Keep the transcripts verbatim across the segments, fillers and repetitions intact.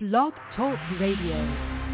Blog Talk Radio.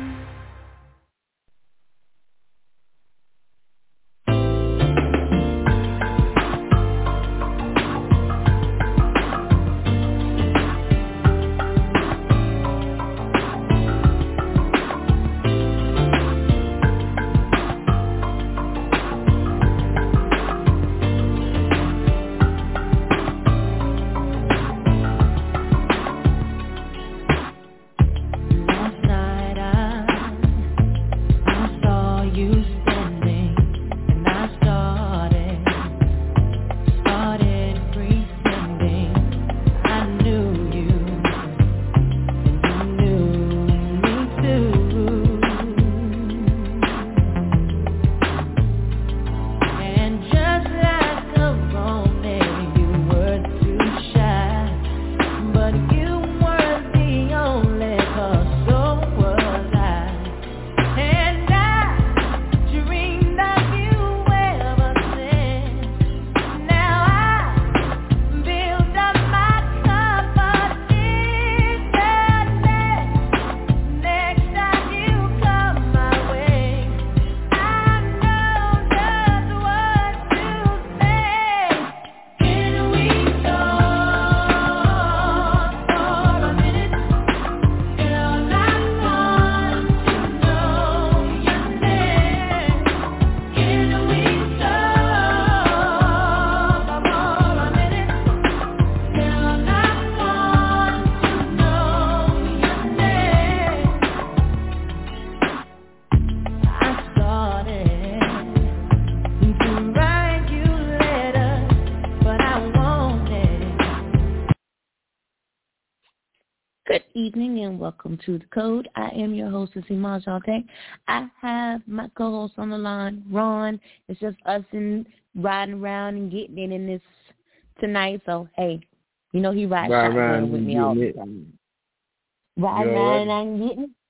Evening and welcome to The Code. I am your host, Imaj Alday. I have my co-host on the line, Ron. It's just us and riding around and getting in, in this tonight. So, hey, you know he rides right, shotgun with me all the time. Riding around and getting it.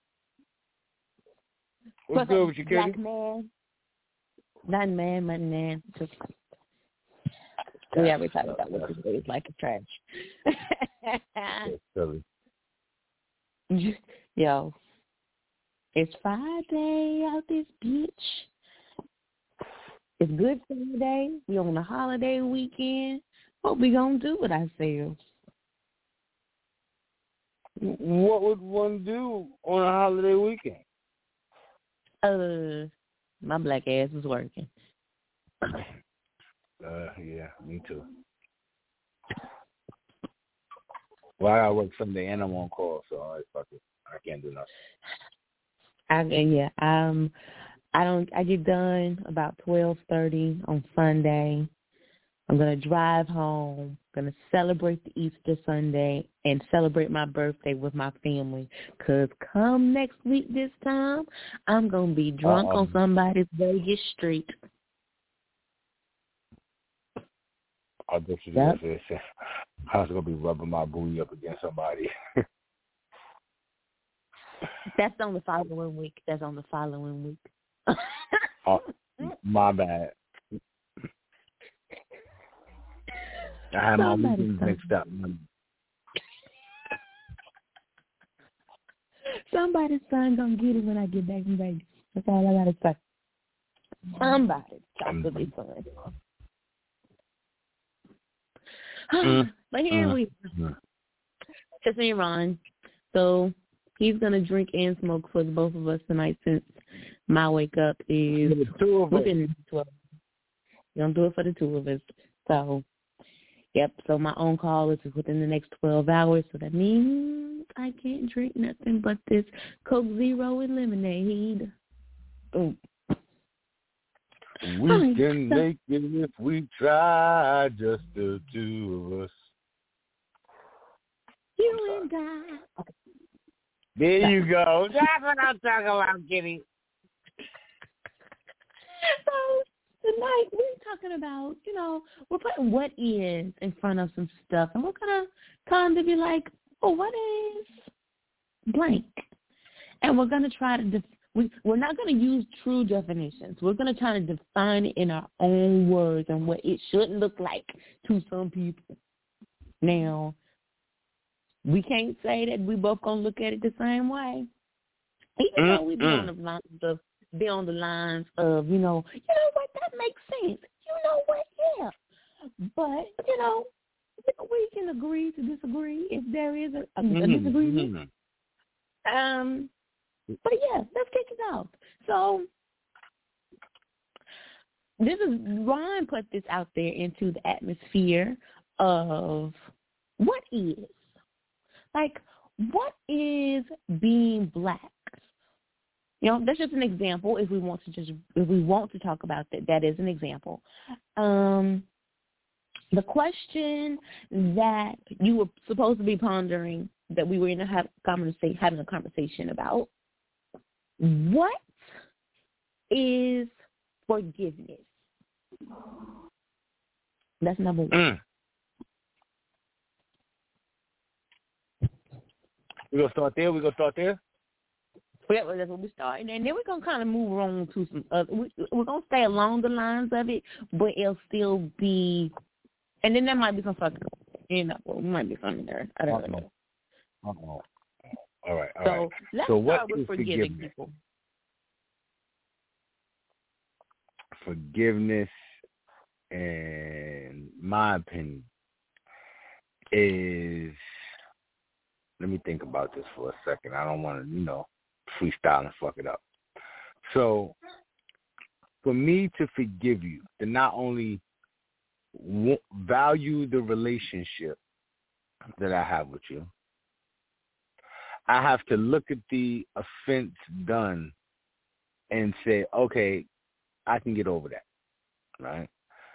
What's What's good up, with you, black Katie? man? Not man, my man. Just we already talked about what this day is like. It's trash. That's silly. Yo, it's Friday out this bitch. It's Good Friday. We on a holiday weekend. What we gonna do with ourselves? What would one do on a holiday weekend? Uh, my black ass is working. Uh, yeah, me too. Well, I gotta work Sunday and I'm on call, so I fuck it. I can't do nothing. I yeah, um, I don't. I get done about twelve thirty on Sunday. I'm gonna drive home. Gonna celebrate the Easter Sunday and celebrate my birthday with my family. Cause come next week this time, I'm gonna be drunk Uh-oh. on somebody's Vegas street. I bet you Yep. this is. I was gonna be rubbing my booty up against somebody. That's on the following week. That's on the following week. Oh, my bad. I had my weekends mixed up. Somebody's son gonna get it when I get back from Vegas. That's all I gotta say. Somebody's son will be fun. Mm, but here mm, we mm. just me and Ron. So he's gonna drink and smoke for the both of us tonight since my wake up is The two of us. within twelve. We're gonna do it for the two of us. So yep, so my own call is within the next twelve hours, so that means I can't drink nothing but this Coke Zero and lemonade. Ooh. We Hi, can so, make it if we try, just the two of us. You and I. Okay. There you go. That's what I'm talking about, Kitty. So tonight we're talking about, you know, we're putting what is in front of some stuff, and we're gonna kind of be like, oh, what is blank? And we're gonna try to def- we we're not gonna use true definitions. We're gonna try to define it in our own words and what it should look like to some people. Now, we can't say that we both gonna look at it the same way. Even mm, though we be mm. on the lines of be on the lines of, you know, you know what, that makes sense. You know what, yeah. But, you know, we can agree to disagree if there is a, a, a Mm, disagreement. mm. Um, but yeah, let's kick it off. So this is Ron put this out there into the atmosphere of what is like what is being black. You know, that's just an example. If we want to just if we want to talk about that, that is an example. Um, the question that you were supposed to be pondering, that we were in a have, conversation, having a conversation about, what is forgiveness? That's number one. Mm. We gonna start there. We gonna start there. Yeah, well, that's what we started, and then we're gonna kind of move on to some other. We, we're gonna stay along the lines of it, but it'll still be, and then there might be some fucking, you know, well, might be something there. I don't Uh-oh. know. Uh-oh. All right. All so right. let's So start what with is forgiving forgiveness? people. Forgiveness, in my opinion, is. Let me think about this for a second. I don't want to, you know, freestyle and fuck it up. So, for me to forgive you, to not only w- value the relationship that I have with you, I have to look at the offense done and say, okay, I can get over that, right?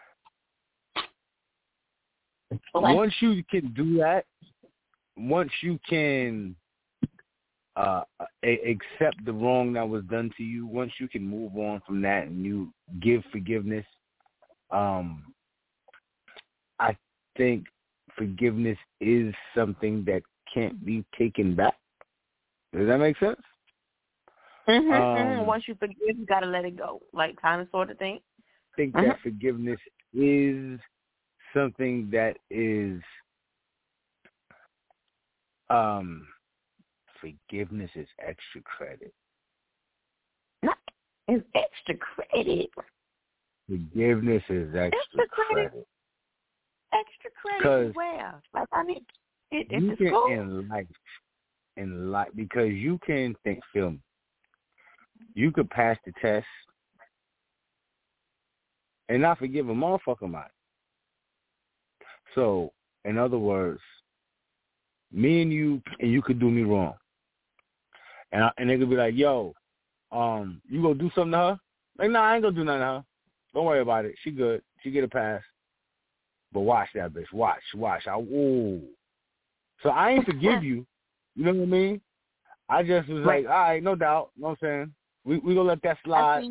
Okay. Once you can do that, once you can uh, a- accept the wrong that was done to you, once you can move on from that and you give forgiveness, um, I think forgiveness is something that can't be taken back. Does that make sense? Mm-hmm, Um, mm-hmm. Once you forgive, you gotta let it go, like kind of sort of thing. I think mm-hmm. that forgiveness is something that is um, forgiveness is extra credit. Not, it's extra credit. Forgiveness is extra, extra credit. credit. Extra credit where? Like, I mean, it, you it's can school. in life, in life, because you can think, feel me. You could pass the test and not forgive a motherfucker mind. So, in other words, me and you, and you could do me wrong, and I, and they could be like, "Yo, um, you gonna do something to her?" Like, nah, I ain't gonna do nothing to her. Don't worry about it. She good. She get a pass. But watch that bitch. Watch, watch. I ooh. So I ain't forgive you. You know what I mean? I just was Right. like, all right, no doubt. You know what I'm saying? We we gonna let that slide.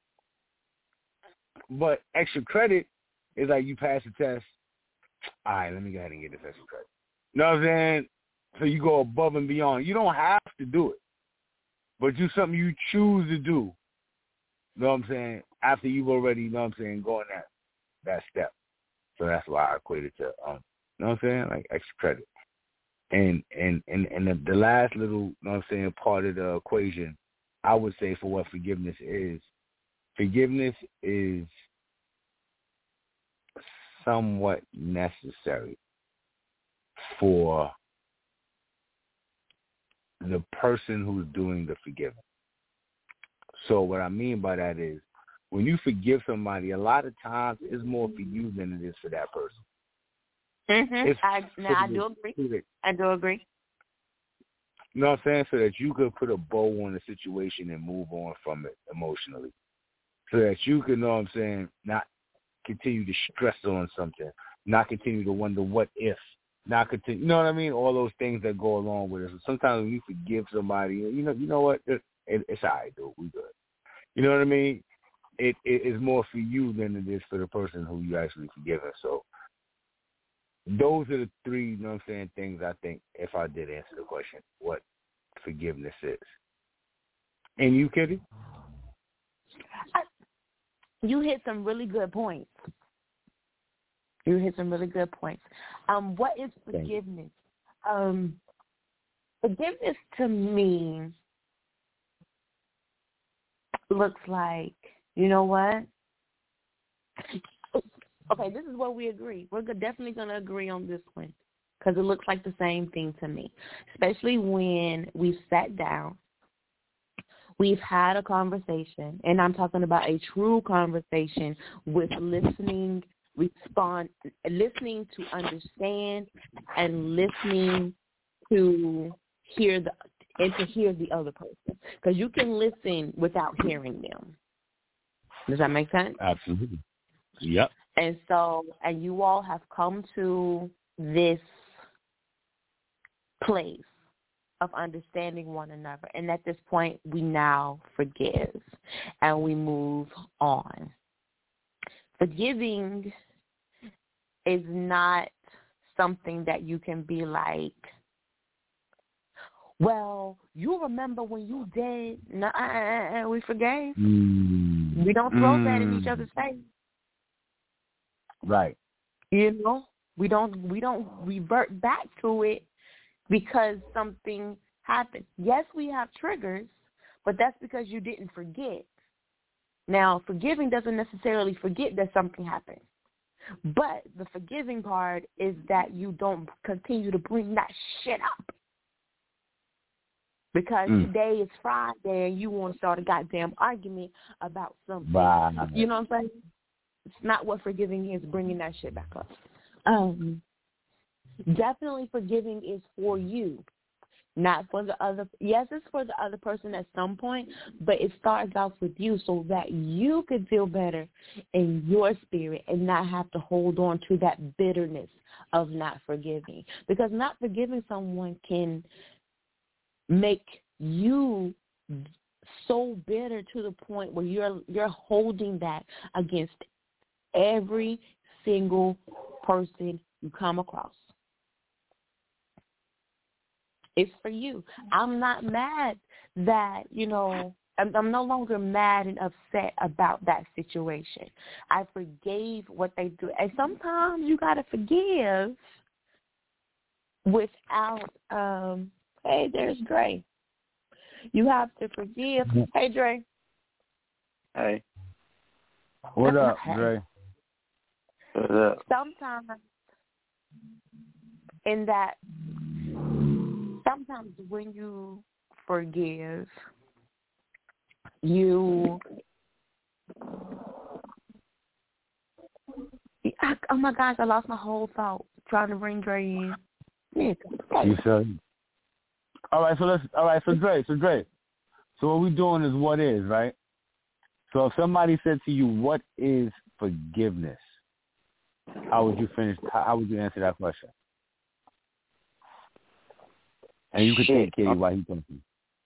But extra credit is like you pass the test. All right, let me go ahead and get this extra credit. You know what I'm saying? So you go above and beyond. You don't have to do it, but do something you choose to do. You know what I'm saying? After you've already, you know what I'm saying, going that that step. So that's why I equated to, um, you know what I'm saying, like extra credit. And and and and the, the last little, you know what I'm saying, part of the equation, I would say for what forgiveness is. Forgiveness is somewhat necessary for the person who's doing the forgiving. So what I mean by that is, when you forgive somebody, a lot of times it's more for you than it is for that person. Mm-hmm. I, now, I do agree. The, I do agree. You know what I'm saying? So that you could put a bow on the situation and move on from it emotionally. So that you can, you know what I'm saying, not continue to stress on something, not continue to wonder what if, not continue, you know what I mean? All those things that go along with it. So sometimes when you forgive somebody, you know, you know what? It, it, it's all right, dude. We good. You know what I mean? It, it is more for you than it is for the person who you actually forgiven. So those are the three, you know what I'm saying, things I think, if I did answer the question, what forgiveness is. And you, Kitty? I, you hit some really good points. You hit some really good points. Um, what is forgiveness? Um, Forgiveness to me looks like, you know what? Okay, this is where we agree. We're definitely going to agree on this one because it looks like the same thing to me, especially when we've sat down, we've had a conversation, and I'm talking about a true conversation with listening, respond, listening to understand, and listening to hear the and to hear the other person, because you can listen without hearing them. Does that make sense? Absolutely. Yep. And so, and you all have come to this place of understanding one another. And at this point, we now forgive and we move on. Forgiving is not something that you can be like, well, you remember when you did, no, uh, uh, we forgave. Mm. We don't throw mm. that in each other's face. Right. You know, we don't we don't revert back to it because something happened. Yes, we have triggers, but that's because you didn't forget. Now, forgiving doesn't necessarily forget that something happened. But the forgiving part is that you don't continue to bring that shit up. Because mm. today is Friday and you want to start a goddamn argument about something. Right. You know what I'm saying? It's not what forgiving is, bringing that shit back up. Um, definitely forgiving is for you, not for the other. Yes, it's for the other person at some point, but it starts off with you so that you can feel better in your spirit and not have to hold on to that bitterness of not forgiving. Because not forgiving someone can make you so bitter to the point where you're you're holding that against every single person you come across. It's for you. I'm not mad that, you know, I'm, I'm no longer mad and upset about that situation. I forgave what they do. And sometimes you got to forgive without, um, hey, there's Dre. You have to forgive. Hey, Dre. Hey. What up, Dre? What up? Sometimes in that, sometimes when you forgive, you, I, oh my gosh, I lost my whole thought trying to bring Dre in. Yeah. You said. All right, so let's. All right, so Dre, so Dre, so what we're doing is what is, right? So if somebody said to you, "What is forgiveness?" How would you finish? How would you answer that question? And you could take Kitty while he thinking.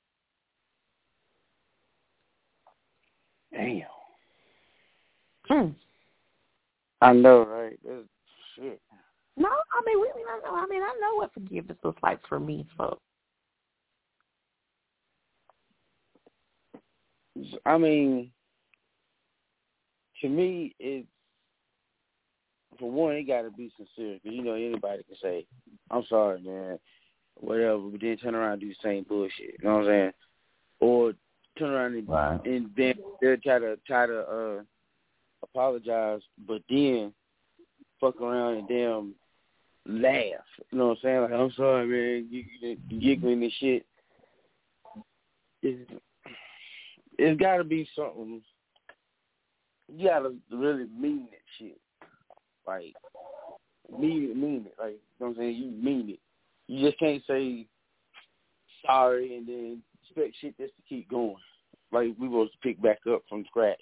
Damn. Hmm. I know, right? That's shit. No, I mean, we, I know. I mean, I know what forgiveness looks like for me. So, I mean, to me, it's for one, it got to be sincere because you know anybody can say, "I'm sorry, man," whatever, but then turn around and do the same bullshit. You know what I'm saying? Or turn around and, right. and then they'll try to try to uh, apologize, but then fuck around and damn laugh. You know what I'm saying? Like, I'm sorry, man, you, you, you giggling and shit. It's, it's got to be something. You got to really mean that shit. Like, mean it, mean it. Like, you know what I'm saying? You mean it. You just can't say sorry and then expect shit just to keep going. Like, we supposed to pick back up from scratch.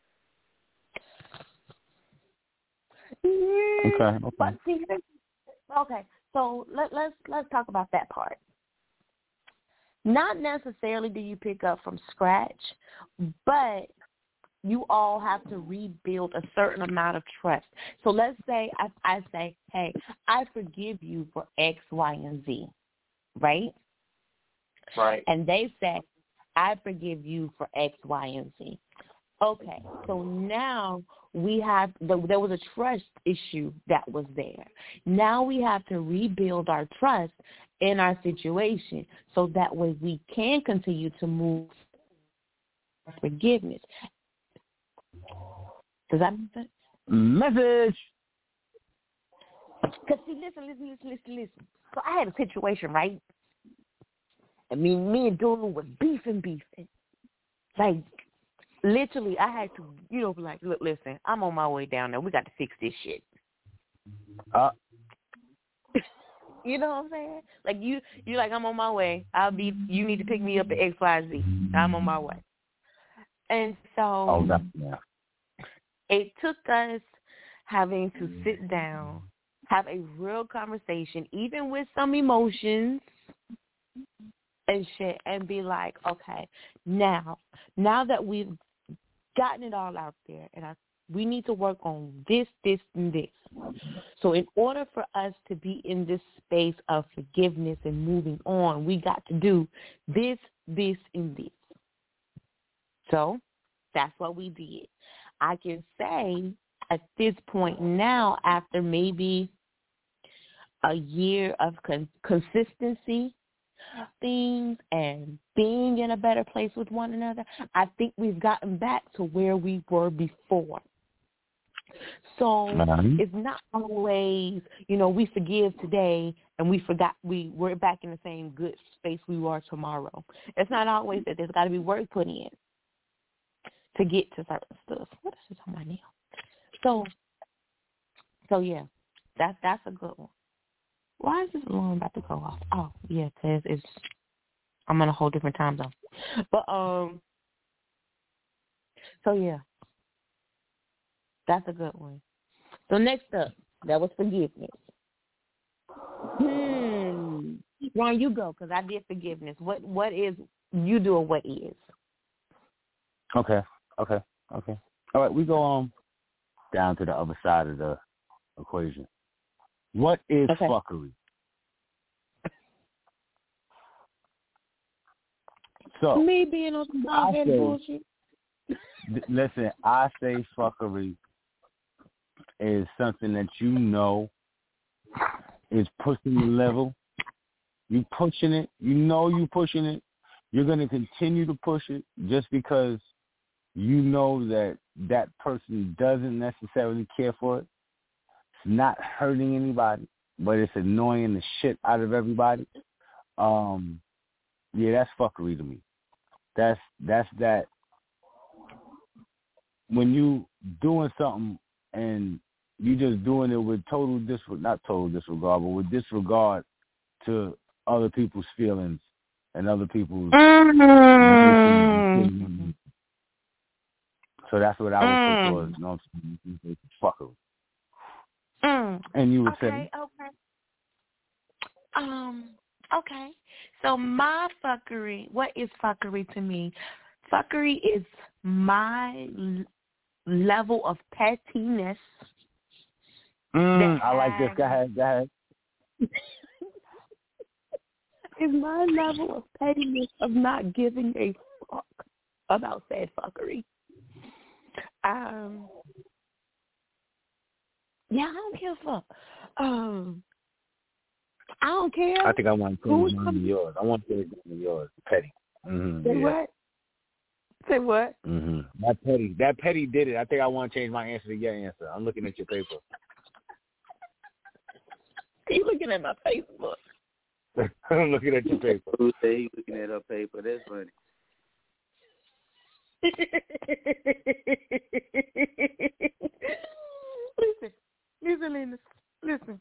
Okay. Okay. But see, okay. So let, let's let's talk about that part. Not necessarily do you pick up from scratch, but you all have to rebuild a certain amount of trust. So let's say I, I say, hey, I forgive you for X, Y, and Z, right? Right. And they say, I forgive you for X, Y, and Z. Okay, so now we have, the, there was a trust issue that was there. Now we have to rebuild our trust in our situation, so that way we can continue to move forgiveness. Does that make sense? Message. Because see, listen, listen, listen, listen, listen. So I had a situation, right? I mean, me and Dulu was beefing, beefing. Like, literally, I had to, you know, be like, look, listen, I'm on my way down there. We got to fix this shit. Uh. You know what I'm saying? Like, you, you like, I'm on my way. I'll be, you need to pick me up at X Y Z. I'm on my way. And so oh, that's, yeah. it took us having to sit down, have a real conversation, even with some emotions and shit, and be like, okay, now, now that we've gotten it all out there, and I, we need to work on this, this, and this. So in order for us to be in this space of forgiveness and moving on, we got to do this, this, and this. So that's what we did. I can say at this point now, after maybe a year of con- consistency things and being in a better place with one another, I think we've gotten back to where we were before. So mm-hmm. It's not always, you know, we forgive today and we forgot we we're back in the same good space we were tomorrow. It's not always that. There's got to be work put in to get to certain stuff. What is this on my nail? So, so yeah, that's that's a good one. Why is this alarm about to go off? Oh, yeah, because it's, I'm on a whole different time zone. But, um, so, yeah, that's a good one. So, next up, that was forgiveness. Hmm. Ron, you go, because I did forgiveness. What What is, you do or what is? Okay, okay, okay. All right, we go um down to the other side of the equation. What is okay. fuckery? So me being on some dog bullshit. Listen, I say fuckery is something that you know is pushing the level. You pushing it. You know you pushing it. You're going to continue to push it just because you know that that person doesn't necessarily care for it. It's not hurting anybody, but it's annoying the shit out of everybody. Um, yeah, that's fuckery to me. That's that's that when you doing something and you just doing it with total disregard, not total disregard, but with disregard to other people's feelings and other people's mm-hmm. So that's what I would mm. put towards, you know, fuckery. Mm. And you would okay, say, okay, um, okay. So my fuckery, what is fuckery to me? Fuckery is my l- level of pettiness. Mm, I like this. Go ahead, go ahead. Is my level of pettiness of not giving a fuck about said fuckery. Um, yeah, I don't give a fuck. Um, I don't care. I think I want to change mine to yours. I want to change mine to yours. Petty. Mm-hmm, Say yeah. what? Say what? Mm-hmm. That petty. That petty did it. I think I want to change my answer to your answer. I'm looking at your paper. Are you looking at my Facebook? I'm looking at your paper. Who say he's looking at her paper? That's funny. listen, listen, Linda, listen.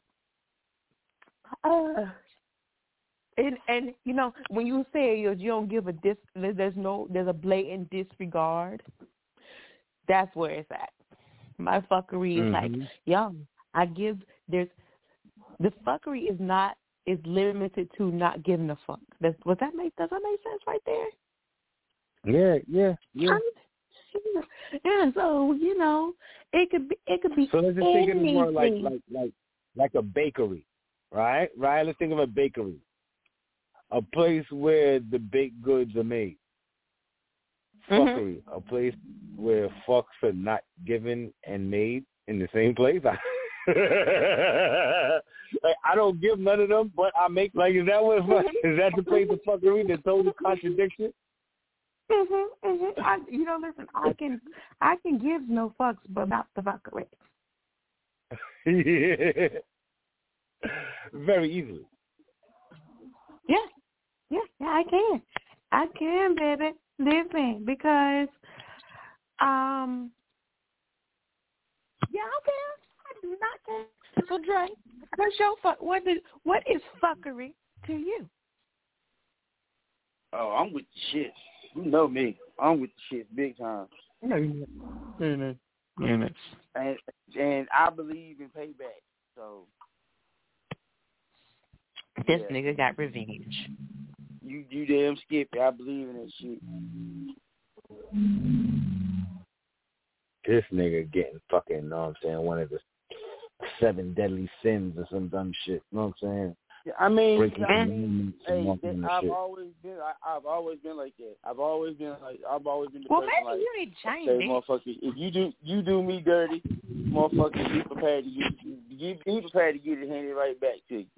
Uh, and and you know when you say you you don't give a dis, there's no there's a blatant disregard. That's where it's at. My fuckery is mm-hmm. like, yo, I give there's the fuckery is not is limited to not giving a fuck. Does, does that make does that make sense right there? Yeah, yeah, yeah. Yeah, so you know, it could be it could be. So let's just anything. think of it more like like like like a bakery, right? Right. Let's think of a bakery, a place where the baked goods are made. Fuckery, mm-hmm. a place where fucks are not given and made in the same place. Like, I don't give none of them, but I make, like, is that what, is that the place of fuckery, the total contradiction? Mhm, mhm. I, you know, listen, I can, I can give no fucks, but not the fuckery. Yeah. Very easily. Yeah, yeah, yeah, I can. I can, baby. Listen, because, um, yeah, I can. I do not care. So, Dre, what's your fuck? What is what is fuckery to you? Oh, I'm with the shit. You know me. I'm with the shit big time. No, you no, no, no, no. And and I believe in payback. So This yeah. nigga got revenge. You you damn Skippy. I believe in that shit. This nigga getting fucking, you know what I'm saying, one of the seven deadly sins or some dumb shit. You know what I'm saying? Yeah, I mean, Breaking I mean, hey, and that, I've shit. always been, I, I've always been like that. I've always been like, I've always been the Well, person maybe like, you ain't changed hey, it. motherfucker, if you do, you do me dirty, motherfucker, be prepared to get, you, be prepared to get it handed right back to you.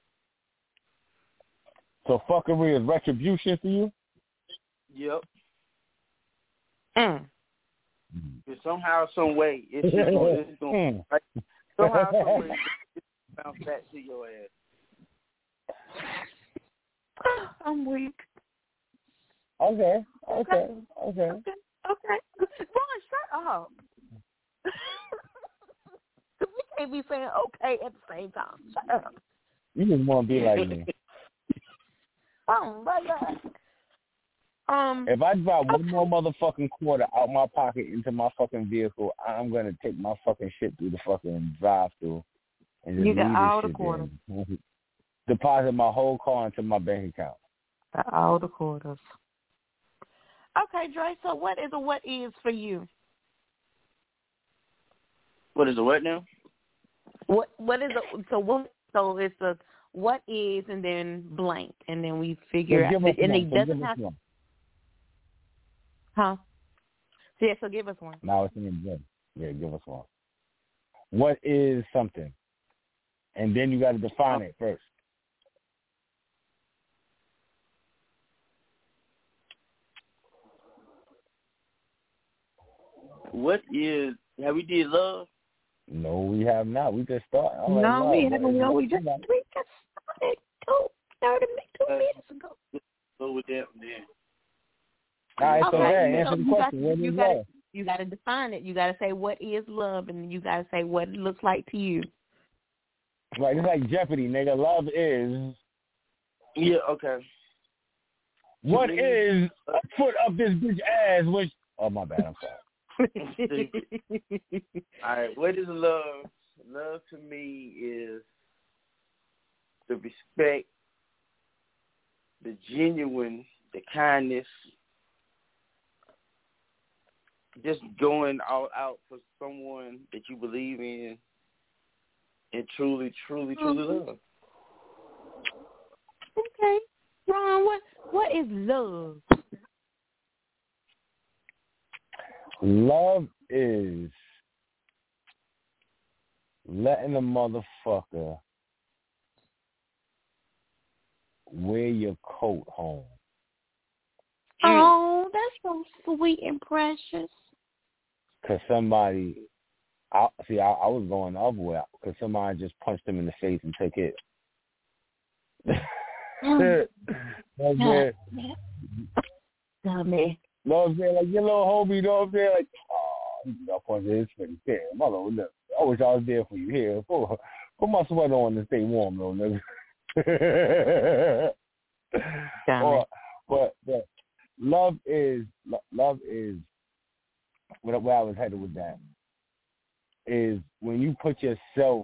So fuckery is retribution for you? Yep. Mm. But somehow, some way, it's just gonna, it's gonna, like, somehow, some way, it's gonna bounce back to your ass. I'm weak. Okay, okay, okay. Okay, okay. Ron, shut up. We can't be saying okay at the same time. Shut up. You just want to be like me. Oh, my God. Um, If I drop one more motherfucking quarter out my pocket into my fucking vehicle, I'm going to take my fucking shit through the fucking drive-thru and just you got leave all this the shit quarters. there. Deposit my whole car into my bank account. Got all the quarters. Okay, Dre, so what is a what is for you? What is a what now? What What is a, so what, so it's a what is and then blank, and then we figure So out, give us and one. it So doesn't give us have, one. huh? Yeah, so give us one. Now it's in the good. Yeah, give us one. What is something? And then you got to define it first. What is, have we did love? No, we have not. We just started. I'm No, like, we no, haven't. No, we just we just started two, thirty, two Uh, minutes ago. Go with that one then. All right, so Okay, then so answer the you got question. What you is got love? you got to define it. You got to say what is love, and you got to say what it looks like to you. Right, it's like Jeopardy, nigga. Love is. Yeah, okay. What is a foot up this bitch ass? Which? Oh my bad. I'm sorry. All right, what is love? Love to me is the respect, the genuine, the kindness, just going all out for someone that you believe in and truly, truly, truly love. Okay, Ron, what what is love? Love is letting a motherfucker wear your coat home. Oh, that's so sweet and precious. Because somebody, I, see, I, I was going the other way. Because somebody just punched him in the face and took it. Mm. That's it. Dummy. You know what I'm saying? Like, your little homie, you know what I'm saying? Like, oh, you got punched in his face. Damn, mother, look, I wish I was there for you. Here, put, put my sweater on and stay warm, though, nigga. or, but, but love is, love is, where, where I was headed with that, is when you put yourself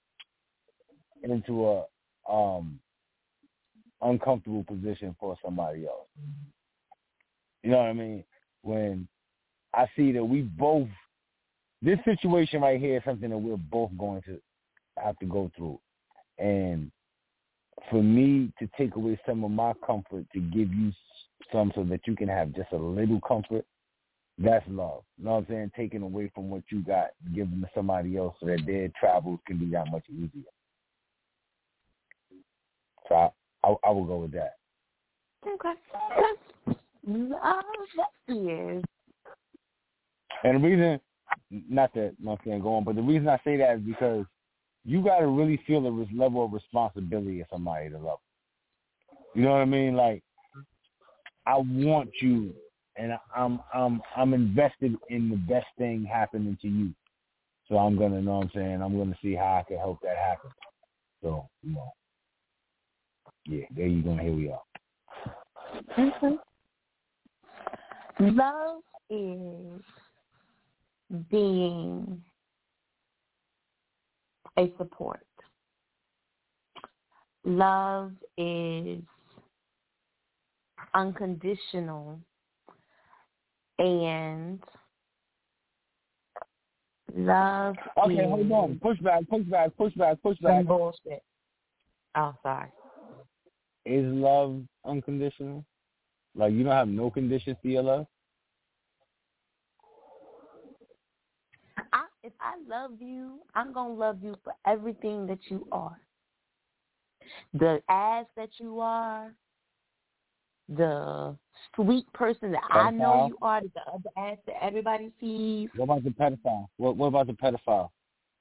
into a um, uncomfortable position for somebody else. You know what I mean? When I see that we both, this situation right here is something that we're both going to have to go through. And for me to take away some of my comfort to give you some so that you can have just a little comfort, That's love. You know what I'm saying? Taking away from what you got, giving to somebody else so that their travels can be that much easier. So I, I, I will go with that. Okay. Love is. And the reason, not that, you know what I'm saying, go on, but the reason I say that is because you got to really feel the level of responsibility of somebody to love. You know what I mean? Like, I want you, and I'm I'm I'm invested in the best thing happening to you. So I'm gonna, you know what I'm saying, I'm gonna see how I can help that happen. So, you know, yeah, there you go. Here we are. Mm-hmm. Love is being a support. Love is unconditional, and love okay, is... hold on. Push back, push back, push back, push back. Some bullshit. Oh, sorry. Is love unconditional? Like, you don't have no conditions to your love? I, if I love you, I'm going to love you for everything that you are. The ass that you are, the sweet person that pedophile. I know you are, the other ass that everybody sees. What about the pedophile? What, what about the pedophile?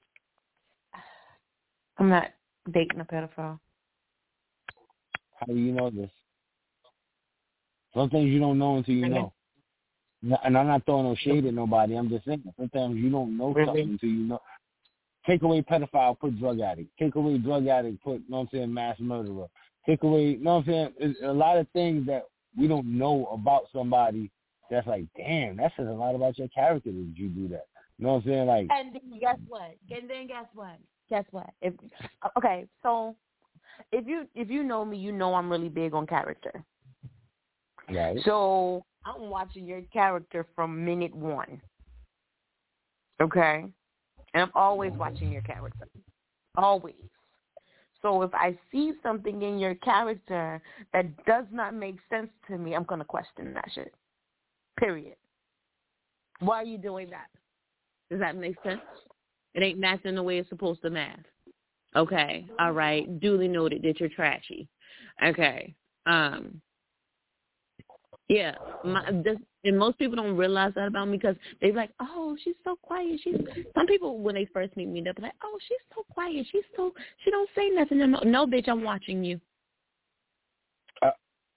I'm not dating a pedophile. How do you know this? Some things you don't know until you know. And I'm not throwing no shade at nobody. I'm just saying, sometimes you don't know really? something until you know. Take away pedophile, put drug addict. Take away drug addict, put, you know what I'm saying, mass murderer. Take away, you know what I'm saying, there's a lot of things that we don't know about somebody that's like, damn, that says a lot about your character that you do that. You know what I'm saying? Like, and then guess what? And then guess what? Guess what? If okay, so if you if you know me, you know I'm really big on character. Right. So I'm watching your character from minute one. Okay? And I'm always watching your character. Always. So if I see something in your character that does not make sense to me, I'm going to question that shit. Period. Why are you doing that? Does that make sense? It ain't matching the way it's supposed to match. Okay. All right. Duly noted that you're trashy. Okay. Um. Yeah, my, this, and most people don't realize that about me because they're like, "Oh, she's so quiet." She's some people when they first meet me, they're like, "Oh, she's so quiet. She's so she don't say nothing." No, no bitch, I'm watching you. Uh.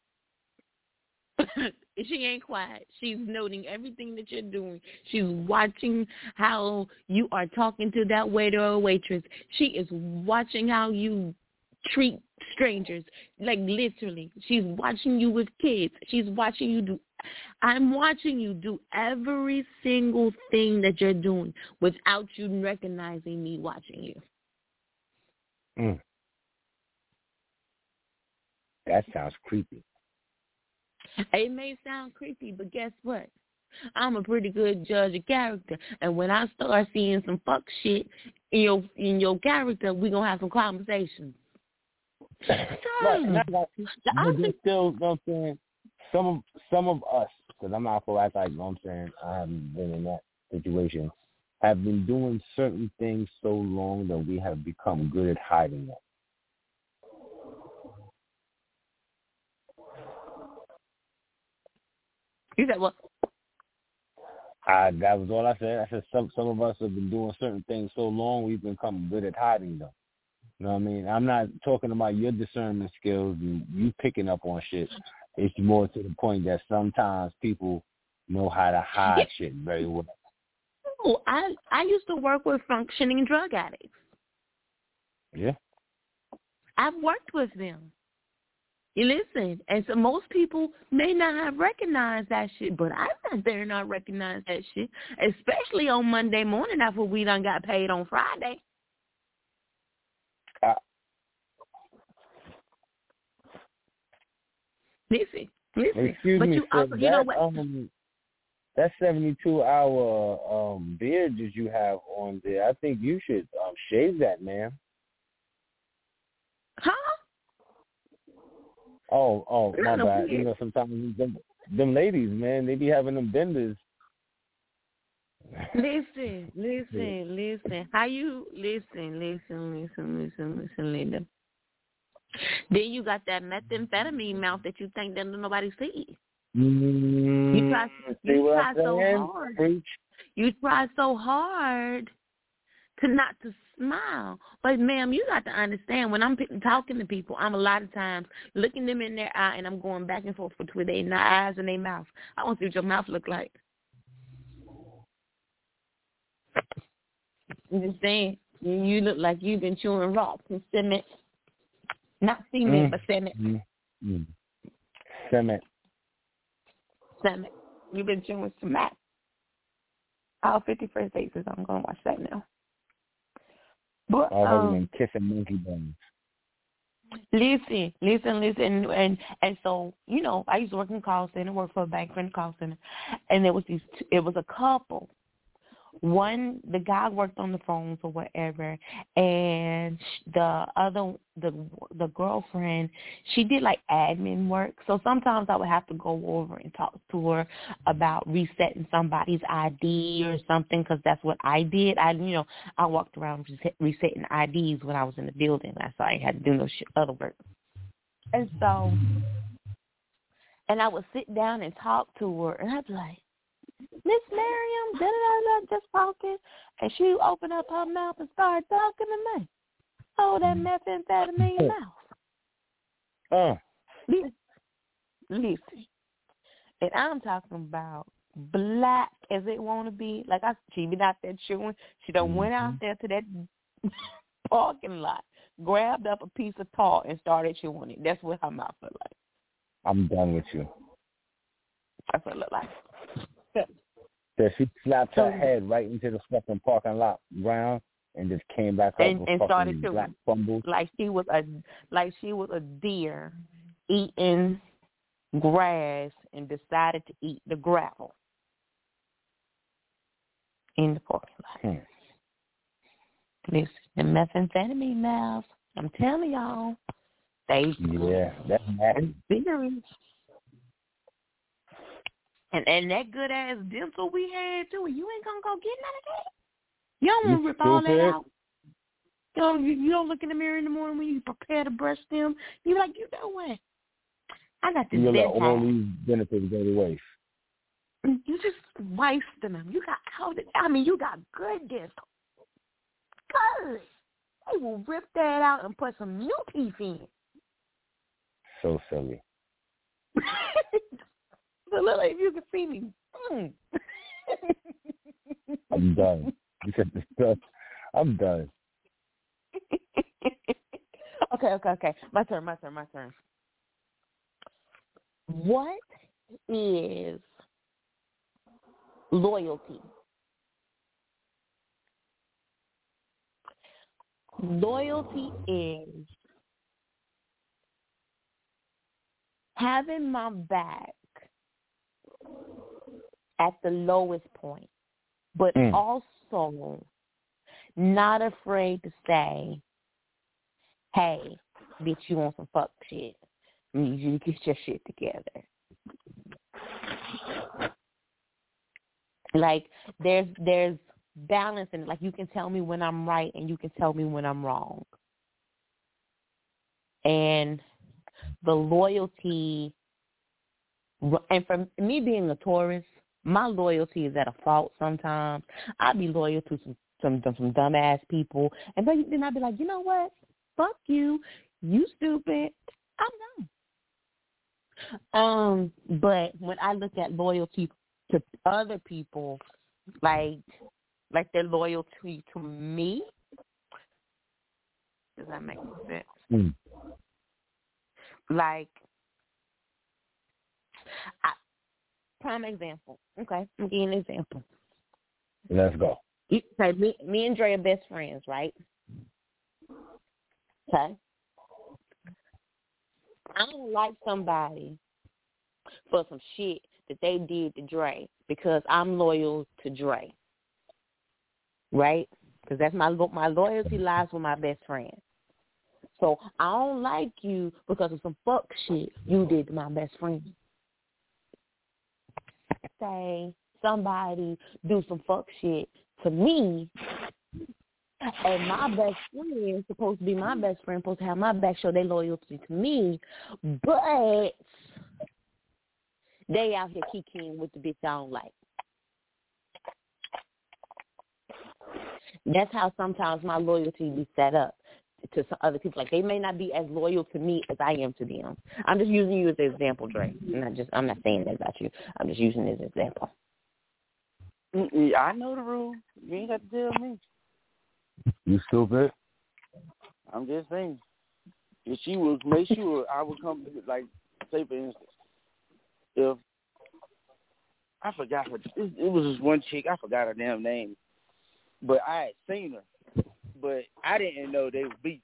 She ain't quiet. She's noting everything that you're doing. She's watching how you are talking to that waiter or waitress. She is watching how you treat strangers, like literally. She's watching you with kids. She's watching you do. I'm watching you do every single thing that you're doing without you recognizing me watching you. Mm. That sounds creepy. It may sound creepy, but guess what? I'm a pretty good judge of character, and when I start seeing some fuck shit in your in your character, we gonna have some conversations. Right, and I got you. But there's still, you know what I'm saying, some of, some of us, because I'm not going to act like, you know what I'm saying, I haven't been in that situation, have been doing certain things so long that we have become good at hiding them. You said what? I, that was all I said. I said some some of us have been doing certain things so long we've become good at hiding them. You know what I mean? I'm not talking about your discernment skills and you picking up on shit. It's more to the point that sometimes people know how to hide yeah. shit very well. Oh, I I used to work with functioning drug addicts. Yeah. I've worked with them. You listen, and so most people may not have recognized that shit, but I sat there and I recognized that shit, especially on Monday morning after we done got paid on Friday. Uh, listen, listen. Excuse but me, you, sir, also, that, you know what? Um, that seventy-two hour um, beard that you have on there, I think you should um, shave that, ma'am. Huh? Oh, oh, my bad. You know, sometimes them, them ladies, man, they be having them benders. Listen, listen, listen. How you listen, listen, listen, listen, listen, Linda. Then you got that methamphetamine mouth that you think that nobody sees. Mm, You try, see you what try I'm so saying? hard. Preach. You try so hard to not to smile. But, ma'am, you got to understand, when I'm p- talking to people, I'm a lot of times looking them in their eye, and I'm going back and forth between their eyes and their mouth. I want to see what your mouth look like. You understand? You, you look like you've been chewing rocks and cement. Not cement, Mm. but cement. Mm. Mm. Cement. Cement. You've been chewing cement. All fifty-first dates, I'm going to watch that now. But, All um, um, and kissing monkey bones. Listen, listen, listen, and and so you know, I used to work in call center, work for a bank in call center, and there was these, two, it was a couple. One, the guy worked on the phones or whatever, and the other, the the girlfriend, she did like admin work. So sometimes I would have to go over and talk to her about resetting somebody's I D or something, because that's what I did. I, you know, I walked around reset, resetting I Ds when I was in the building. That's why I had to do no shit, other work. And so, and I would sit down and talk to her, and I'd be like, Miss Miriam, da da da, just talking, and she opened up her mouth and started talking to me. Oh, that methamphetamine mouth. Uh. Listen, listen, and I'm talking about black as it want to be. Like I, she been out there chewing. She done mm-hmm. went out there to that parking lot, grabbed up a piece of tar and started chewing it. That's what her mouth looked like. I'm done with you. That's what it looked like. That she slapped her head right into the fucking parking lot ground and just came back up and, with and fucking started black fumbles. like she was a like she was a deer eating grass and decided to eat the gravel in the parking lot. Hmm. Listen, the methamphetamine mouths, I'm telling y'all, they yeah, that's nasty. Serious. And and that good ass dental we had too, you ain't gonna go get none of that. You don't want to rip all that out. You don't, you don't look in the mirror in the morning when you prepare to brush them. You like, you know what? I got this you dental. let all these benefits go to waste. You just wasting them. You got all the, I mean, you got good dental. Good. They will rip that out and put some new teeth in. So silly. Look like you can see me. Mm. I'm done. You said this stuff. I'm done. okay, okay, okay. My turn, my turn, my turn. What is loyalty? Loyalty is having my back at the lowest point, but mm. also not afraid to say, hey, bitch, you want some fuck shit. I need you to get your shit together. Like, there's there's balance in it. Like, you can tell me when I'm right and you can tell me when I'm wrong. And the loyalty, and for me being a Taurus, my loyalty is at a fault sometimes. I'd be loyal to some some, some dumbass people, and then I'd be like, you know what? Fuck you. You stupid. I'm done. Um, but when I look at loyalty to other people, like like their loyalty to me, does that make sense? Mm. Like, I, prime example. Okay, I'm giving an example. Let's go. Okay, me, me and Dre are best friends, right? Okay. I don't like somebody for some shit that they did to Dre because I'm loyal to Dre, right? Because that's my my loyalty lies with my best friend. So I don't like you because of some fuck shit you did to my best friend. Say, somebody do some fuck shit to me, and my best friend is supposed to be my best friend, supposed to have my back, show their loyalty to me, but they out here kikiing with the bitch I don't like. That's how sometimes my loyalty be set up to some other people. Like, they may not be as loyal to me as I am to them. I'm just using you as an example, Dre. I'm not just. I'm not saying that about you. I'm just using it as an example. Yeah, I know the rules. You ain't got to tell me. You stupid. I'm just saying. If she would make sure I would come, like, say for instance, if I forgot her, it, it was this one chick. I forgot her damn name, but I had seen her, but I didn't know they were beefing.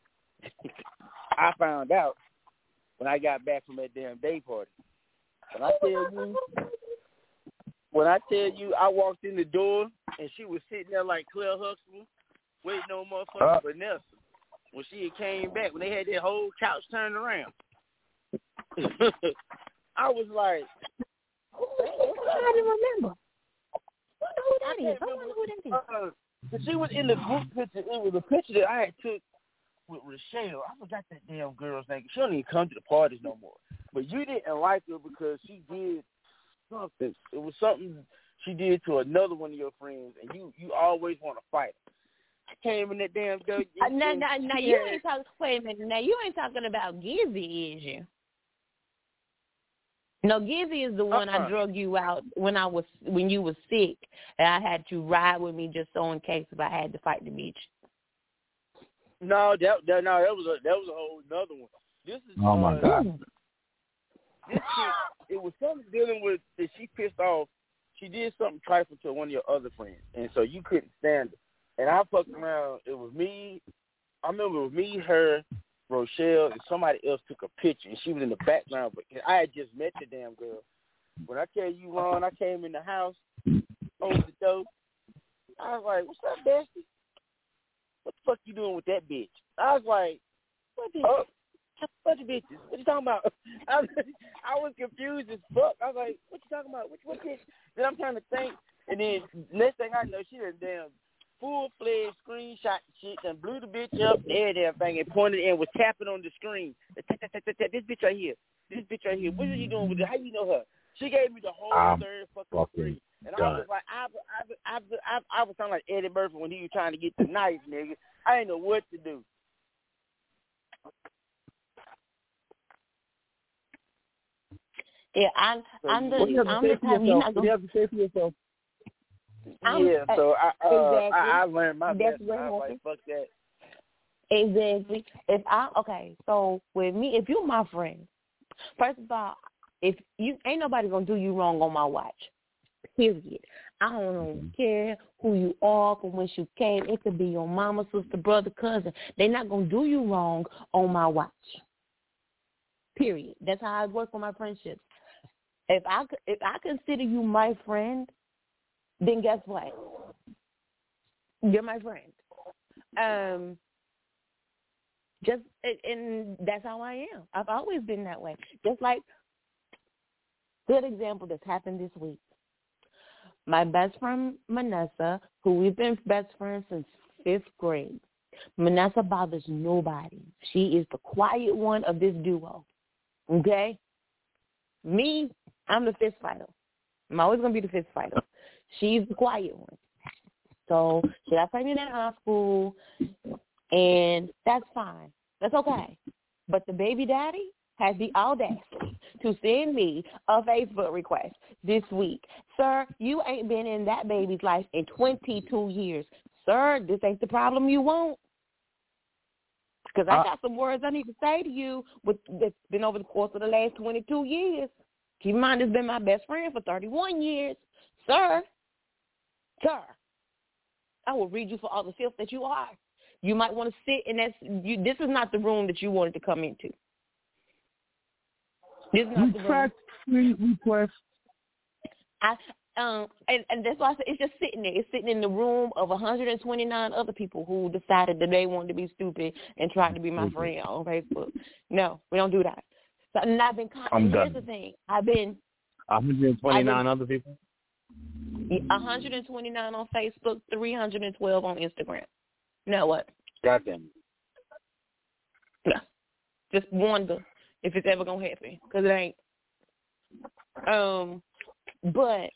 I found out when I got back from that damn day party. When I tell you, when I tell you, I walked in the door and she was sitting there like Claire Huxtable, waiting on motherfucking uh. Vanessa. When she had came back, when they had that whole couch turned around, I was like, I didn't remember. I don't know who that is. I don't know who that is. Uh, she was in the group picture. It was a picture that I had took with Rochelle. I forgot that damn girl's name. She don't even come to the parties no more. But you didn't like her because she did something. It was something she did to another one of your friends, and you, you always want to fight her. I came in that damn door. Uh, now, now, now you ain't talking. Wait a minute. Now you ain't talking about Gizzy, is you? No, Gizzy is the one uh-uh. I drug you out when I was when you was sick, and I had you ride with me just so in case if I had to fight the bitch. No, that, that no, that was a that was a whole another one. This is oh my uh, god. This chick, it was something dealing with that she pissed off. She did something trifling to one of your other friends, and so you couldn't stand it. And I fucked around. It was me. I remember it was me, her, Rochelle, and somebody else took a picture, and she was in the background. But I had just met the damn girl. When I tell you, Ron, I came in the house, opened the door. I was like, "What's up, Bestie? What the fuck you doing with that bitch?" I was like, "What bitch? Oh, bunch of bitches. What you talking about?" I was, I was confused as fuck. I was like, "What you talking about? Which what bitch?" Then I'm trying to think, and then next thing I know, she done damn full-fledged screenshot shit and blew the bitch up and everything and pointed and was tapping on the screen. Tap, tap, tap, tap, tap. This bitch right here. This bitch right here. What are you doing with it? How you know her? She gave me the whole um, third fucking screen. And I was like, I, I, I, I, I was sounding like Eddie Murphy when he was trying to get the knife, nigga. I didn't know what to do. Yeah, I'm, so I'm the, you I'm the type you're not gonna. You have to say for yourself. I'm, yeah, so I, uh, exactly. I, I learned my That's lesson. I was like, fuck that. Exactly. If I okay, so with me, if you're my friend, first of all, if you ain't nobody gonna do you wrong on my watch. Period. I don't care who you are, from whence you came. It could be your mama, sister, brother, cousin. They're not gonna do you wrong on my watch. Period. That's how I work with my friendships. If I if I consider you my friend, then guess what? You're my friend. Um, just and that's how I am. I've always been that way. Just like, good example that's happened this week. My best friend Manessa, who we've been best friends since fifth grade. Manessa bothers nobody. She is the quiet one of this duo. Okay? Me, I'm the fist fighter. I'm always gonna be the fist fighter. She's the quiet one. So she got pregnant in high school, and that's fine. That's okay. But the baby daddy has the audacity to send me a Facebook request this week. Sir, you ain't been in that baby's life in twenty-two years. Sir, this ain't the problem you want. Because I got some words I need to say to you with, that's been over the course of the last twenty-two years. Keep in mind, it's been my best friend for thirty-one years. Sir, sir, I will read you for all the filth that you are. You might want to sit in that. You, this is not the room that you wanted to come into. This is not the room. We request. I um and, and that's why I said it's just sitting there. It's sitting in the room of one hundred twenty-nine other people who decided that they wanted to be stupid and tried to be my mm-hmm. friend on Facebook. No, we don't do that. So, and I've been. I'm here's done. the thing. I've been. one hundred twenty-nine I've been, other people. one hundred twenty-nine on Facebook, three hundred twelve on Instagram. Now what? Goddamn. No. Just wonder if it's ever going to happen, because it ain't. Um, but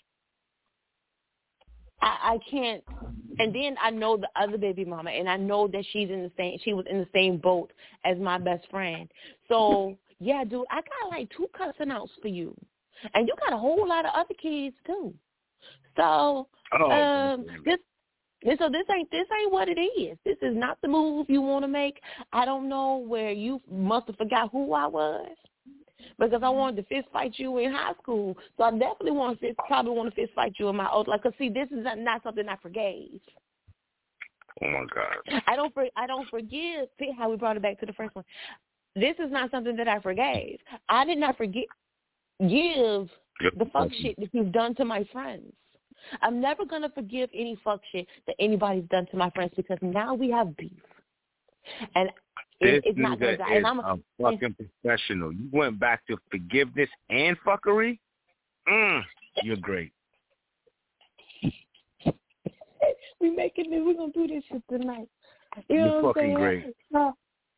I, I can't. And then I know the other baby mama, and I know that she's in the same. She was in the same boat as my best friend. So yeah, dude, I got like two cussing outs for you, and you got a whole lot of other kids too. So oh, um, this. So this ain't this ain't what it is. This is not the move you want to make. I don't know where you must have forgot who I was, because I wanted to fist fight you in high school. So I definitely want to fist, probably want to fist fight you in my old life. Cause see, this is not, not something I forgave. Oh my God. I don't for, I don't forgive. See how we brought it back to the first one. This is not something that I forgave. I did not forget give the fuck shit that you've done to my friends. I'm never going to forgive any fuck shit that anybody's done to my friends, because now we have beef. And it, it's not going to die. And I'm a fucking professional. You went back to forgiveness and fuckery? Mm, you're great. we making this. We're going to do this shit tonight. You you're know what fucking I'm great. So,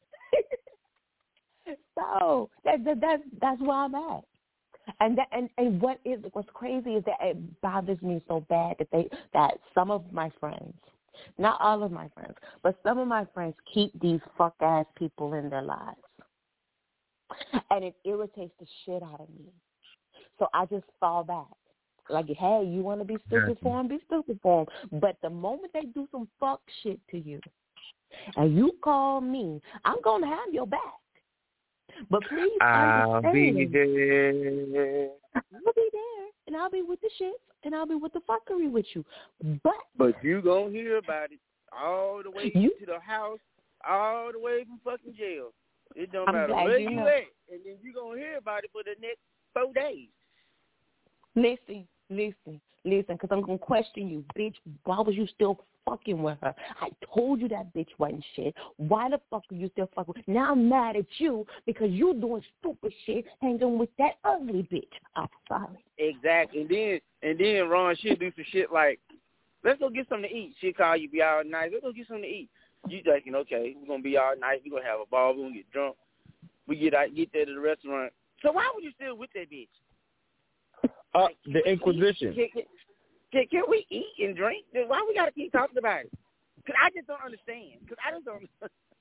so that, that, that's, that's where I'm at. And that, and, and what is what's crazy is that it bothers me so bad that they that some of my friends, not all of my friends, but some of my friends keep these fuck ass people in their lives, and it irritates the shit out of me. So I just fall back. Like, hey, you want to be stupid for them, be stupid for them. But the moment they do some fuck shit to you, and you call me, I'm gonna have your back. But please I'll understand. be there. I'll be there, and I'll be with the shit, and I'll be with the fuckery with you. But but you gonna hear about it all the way you, to the house, all the way from fucking jail. It don't I'm matter glad where you you know. at, and then you gonna hear about it for the next four days. Listen, listen, listen, because I'm gonna question you, bitch. Why was you still fucking with her? I told you that bitch wasn't shit. Why the fuck are you still fucking with her? Now I'm mad at you because you doing stupid shit, hanging with that ugly bitch. I'm sorry. Exactly. And then and then Ron, she'll do some shit like, let's go get something to eat. She'll call you, be all nice. Let's go get something to eat. You thinking, okay, we're gonna be all nice. We're gonna have a ball. We're gonna get drunk. We get out, get there to the restaurant. So why were you still with that bitch? Uh, the Inquisition. Can, can, can, can we eat and drink? Why we got to keep talking about it? Because I just don't understand. Because I just don't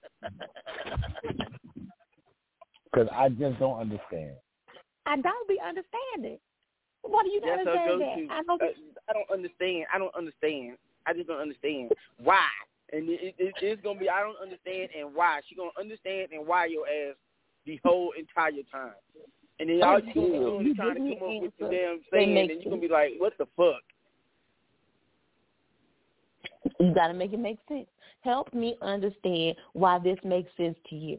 Because I just don't understand. I don't be understanding. What do you gotta That's say her that? go-to. I don't. Uh, I don't understand. I don't understand. I just don't understand why. And it, it, it's gonna be I don't understand and why. She gonna understand and why your ass the whole entire time. And then all you gonna be doing is trying to come up with the damn saying, and you're gonna be like, what the fuck? You gotta make it make sense. Help me understand why this makes sense to you.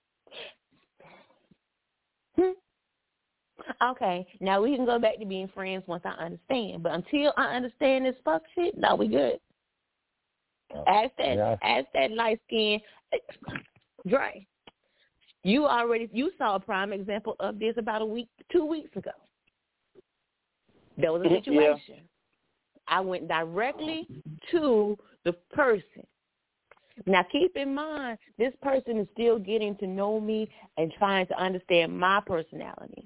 Hmm. Okay, now we can go back to being friends once I understand. But until I understand this fuck shit, no, we good. Ask that, yeah. ask that light skin, Dre. You already you saw a prime example of this about a week, two weeks ago. There was a situation. Yeah. I went directly to the person. Now, keep in mind, this person is still getting to know me and trying to understand my personality.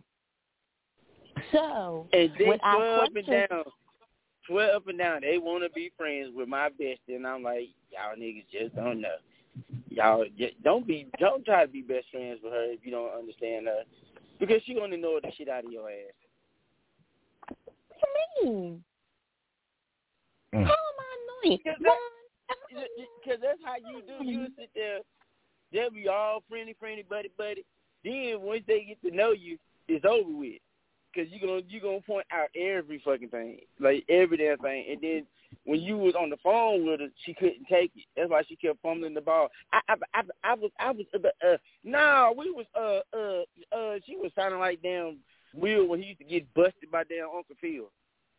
So, and they when I swear up question, and down, swear up and down, they want to be friends with my bestie, and I'm like, y'all niggas just don't know. Y'all just don't be, don't try to be best friends with her if you don't understand her, because she gonna know the shit out of your ass. What do you mean? Mm. How am I annoying? Because that's how you do. You sit there, they'll be all friendly, friendly, buddy, buddy. Then once they get to know you, it's over with. Because you're going you gonna point out every fucking thing, like every damn thing. And then when you was on the phone with her, she couldn't take it. That's why she kept fumbling the ball. I I, I, I was, I was, uh, uh, no, we was, uh, uh, uh, she was sounding like damn Will when he used to get busted by damn Uncle Phil.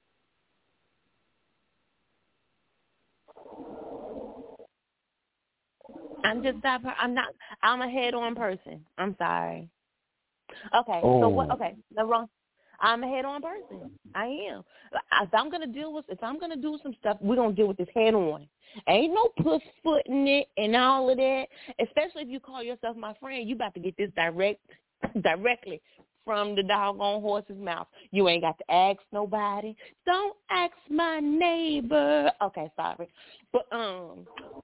I'm just that. I'm not. I'm a head-on person. I'm sorry. Okay. Oh. So what? Okay. The wrong. I'm a head-on person. I am. If I'm gonna deal with, if I'm gonna do some stuff, we're gonna deal with this head-on. Ain't no puss-footing it and all of that. Especially if you call yourself my friend, you about to get this direct, directly from the doggone horse's mouth. You ain't got to ask nobody. Don't ask my neighbor. Okay, sorry, but um.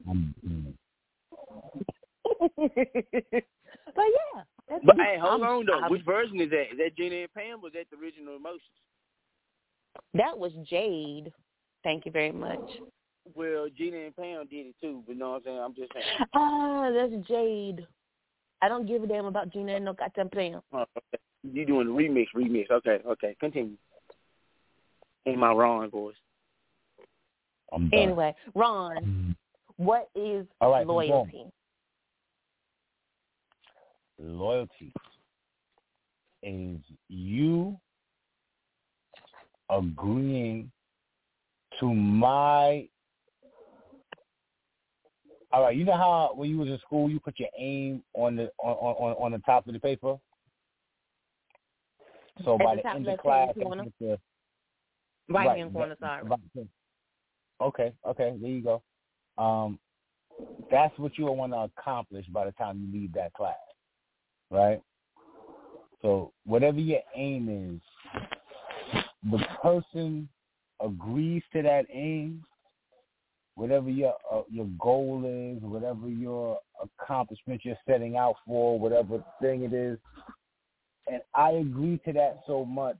But yeah. That's but hey, hold I'm, on though. I'm, Which version is that? Is that Gina and Pam? Was that the original Emotions? That was Jade. Thank you very much. Well, Gina and Pam did it too, but you know what I'm saying? I'm just saying. Ah, that's Jade. I don't give a damn about Gina and no goddamn Pam. Oh, okay. You doing the remix, remix. Okay, okay. Continue. In my Ron voice. I'm done. Anyway, Ron, what is All right, loyalty? Loyalty is you agreeing to my. All right, you know how when you was in school, you put your aim on the on on, on the top of the paper. So At by the the top end left of class, hand corner. the, Right, right hand corner, sorry. Okay, okay, there you go. Um, that's what you want to accomplish by the time you leave that class, right? So whatever your aim is, the person agrees to that aim. Whatever your uh, your goal is, whatever your accomplishment you're setting out for, whatever thing it is, and I agree to that so much.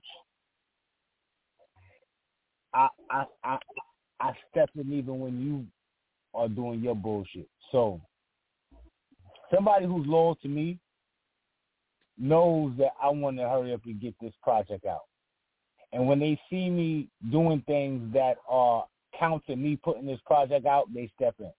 I I I I step in even when you are doing your bullshit. So somebody who's loyal to me knows that I want to hurry up and get this project out. And when they see me doing things that are counter me putting this project out, they step in.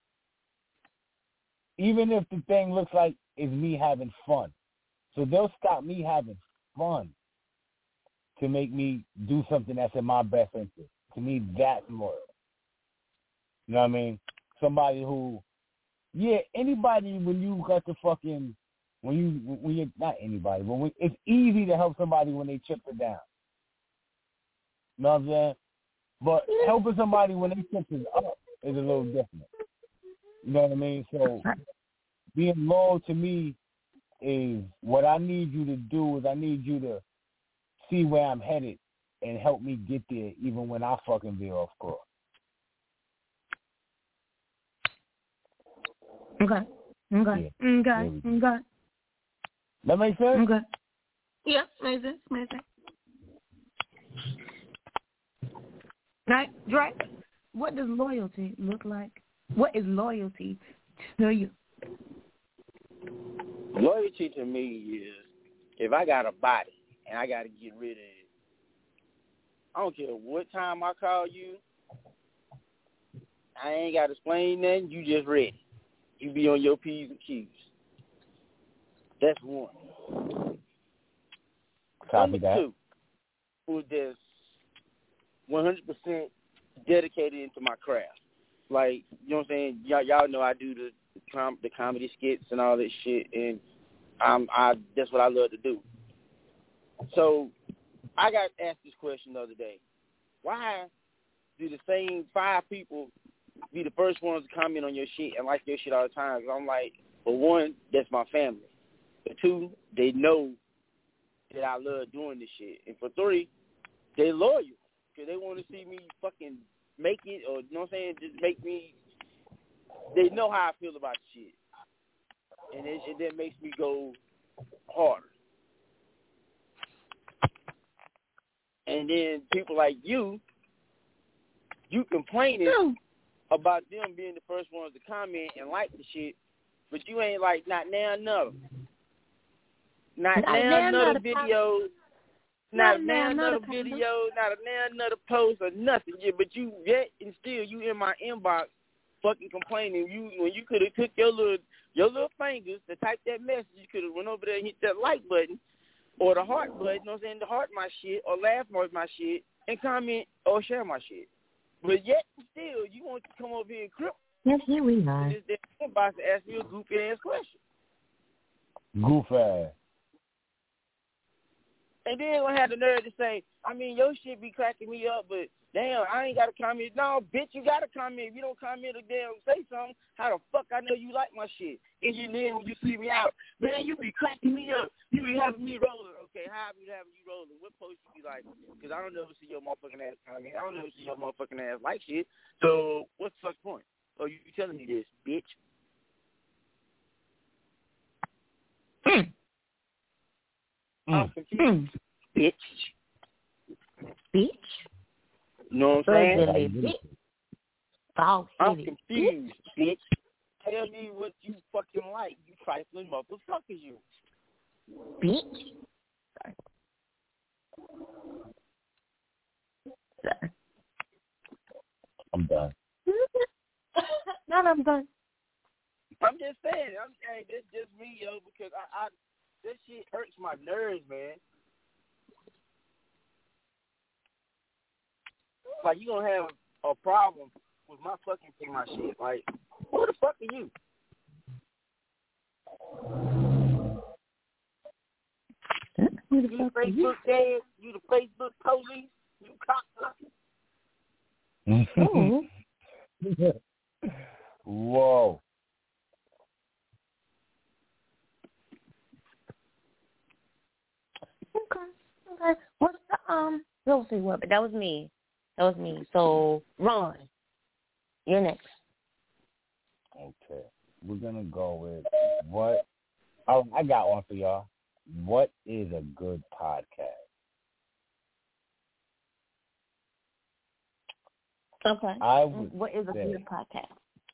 Even if the thing looks like it's me having fun. So they'll stop me having fun to make me do something that's in my best interest. To me, that's loyal. You know what I mean? Somebody who, yeah, anybody when you got the fucking, when you, when you're, not anybody, but when, it's easy to help somebody when they chip it down. You know what I'm saying? But helping somebody when they chip it up is a little different. You know what I mean? So being loyal to me is what I need you to do is I need you to see where I'm headed and help me get there even when I fucking veer off course. Okay. Okay. Yeah. Okay. Okay. That makes sense? Okay. Yeah, makes sense. Makes sense. Right, Drake, what does loyalty look like? What is loyalty to you? Loyalty to me is if I got a body and I got to get rid of it, I don't care what time I call you. I ain't got to explain nothing. You just ready. You be on your P's and Q's. That's one. Copy Number that. two, who's just one hundred percent dedicated into my craft. Like, you know what I'm saying? Y'all, y'all know I do the the, com- the comedy skits and all that shit, and I'm, I that's what I love to do. So I got asked this question the other day. Why do the same five people be the first ones to comment on your shit and like your shit all the time? Because I'm like, for one, that's my family. For two, they know that I love doing this shit. And for three, they loyal because they want to see me fucking make it, or, you know what I'm saying, just make me, they know how I feel about shit. And it, it then makes me go harder. And then people like you, you complaining mm. about them being the first ones to comment and like the shit, but you ain't like, not now another. Not, not now another video. Not, not now another video. Not a now another post or nothing. Yeah, but you yet and still you in my inbox fucking complaining. You when you could have took your little your little fingers to type that message, you could have went over there and hit that like button or the heart button, you know what I'm saying, to heart my shit or laugh at my shit and comment or share my shit. But yet still you want to come over here and crip. Yes, here we are. Just that inbox to ask me a goofy ass question. Goof ass. And then gonna have the nerve to say, I mean, your shit be cracking me up, but damn, I ain't got to comment. No, bitch, you got to comment. If you don't comment or damn say something, how the fuck I know you like my shit? And you then when you see me out, man, you be cracking me up. You be having me rolling. Okay, how be having you rolling? What post you be like? Because I don't never see your motherfucking ass comment. I don't never see your motherfucking ass like shit. So what's the fuck point? Oh, you telling me this, bitch? Mm. I'm confused, Mm. bitch. Bitch? You know what I'm saying? Ugly bitch. Bald I'm headed confused, bitch. Tell me what you fucking like, you trifling motherfucker, you. Bitch. Sorry. Sorry. I'm done. No, I'm done. I'm just saying, I'm saying this just me, yo, because I, I this shit hurts my nerves, man. Like you gonna have a problem with my fucking thing, my shit. Like, who the fuck are you? Who the You fuck the are you? Facebook dad? You the Facebook police? You cocksucker? Oh. Whoa. Okay. Okay. What's the um? We'll see what, but that was me. That was me. So, Ron, you're next. Okay. We're gonna go with what? Oh, I got one for y'all. What is a good podcast? Okay. I would What is a say good podcast?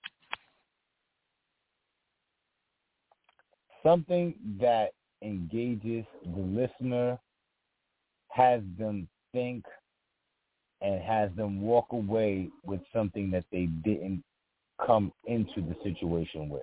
something that engages the listener, has them think, and has them walk away with something that they didn't come into the situation with.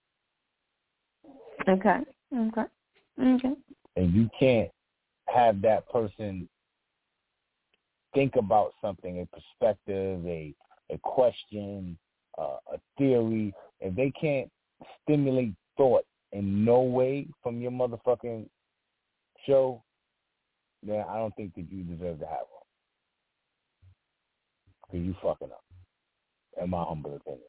Okay. Okay. Okay. And you can't have that person think about something, a perspective, a a question, uh, a theory. If they can't stimulate thought in no way from your motherfucking show, then I don't think that you deserve to have one. Because you fucking up, in my humble opinion.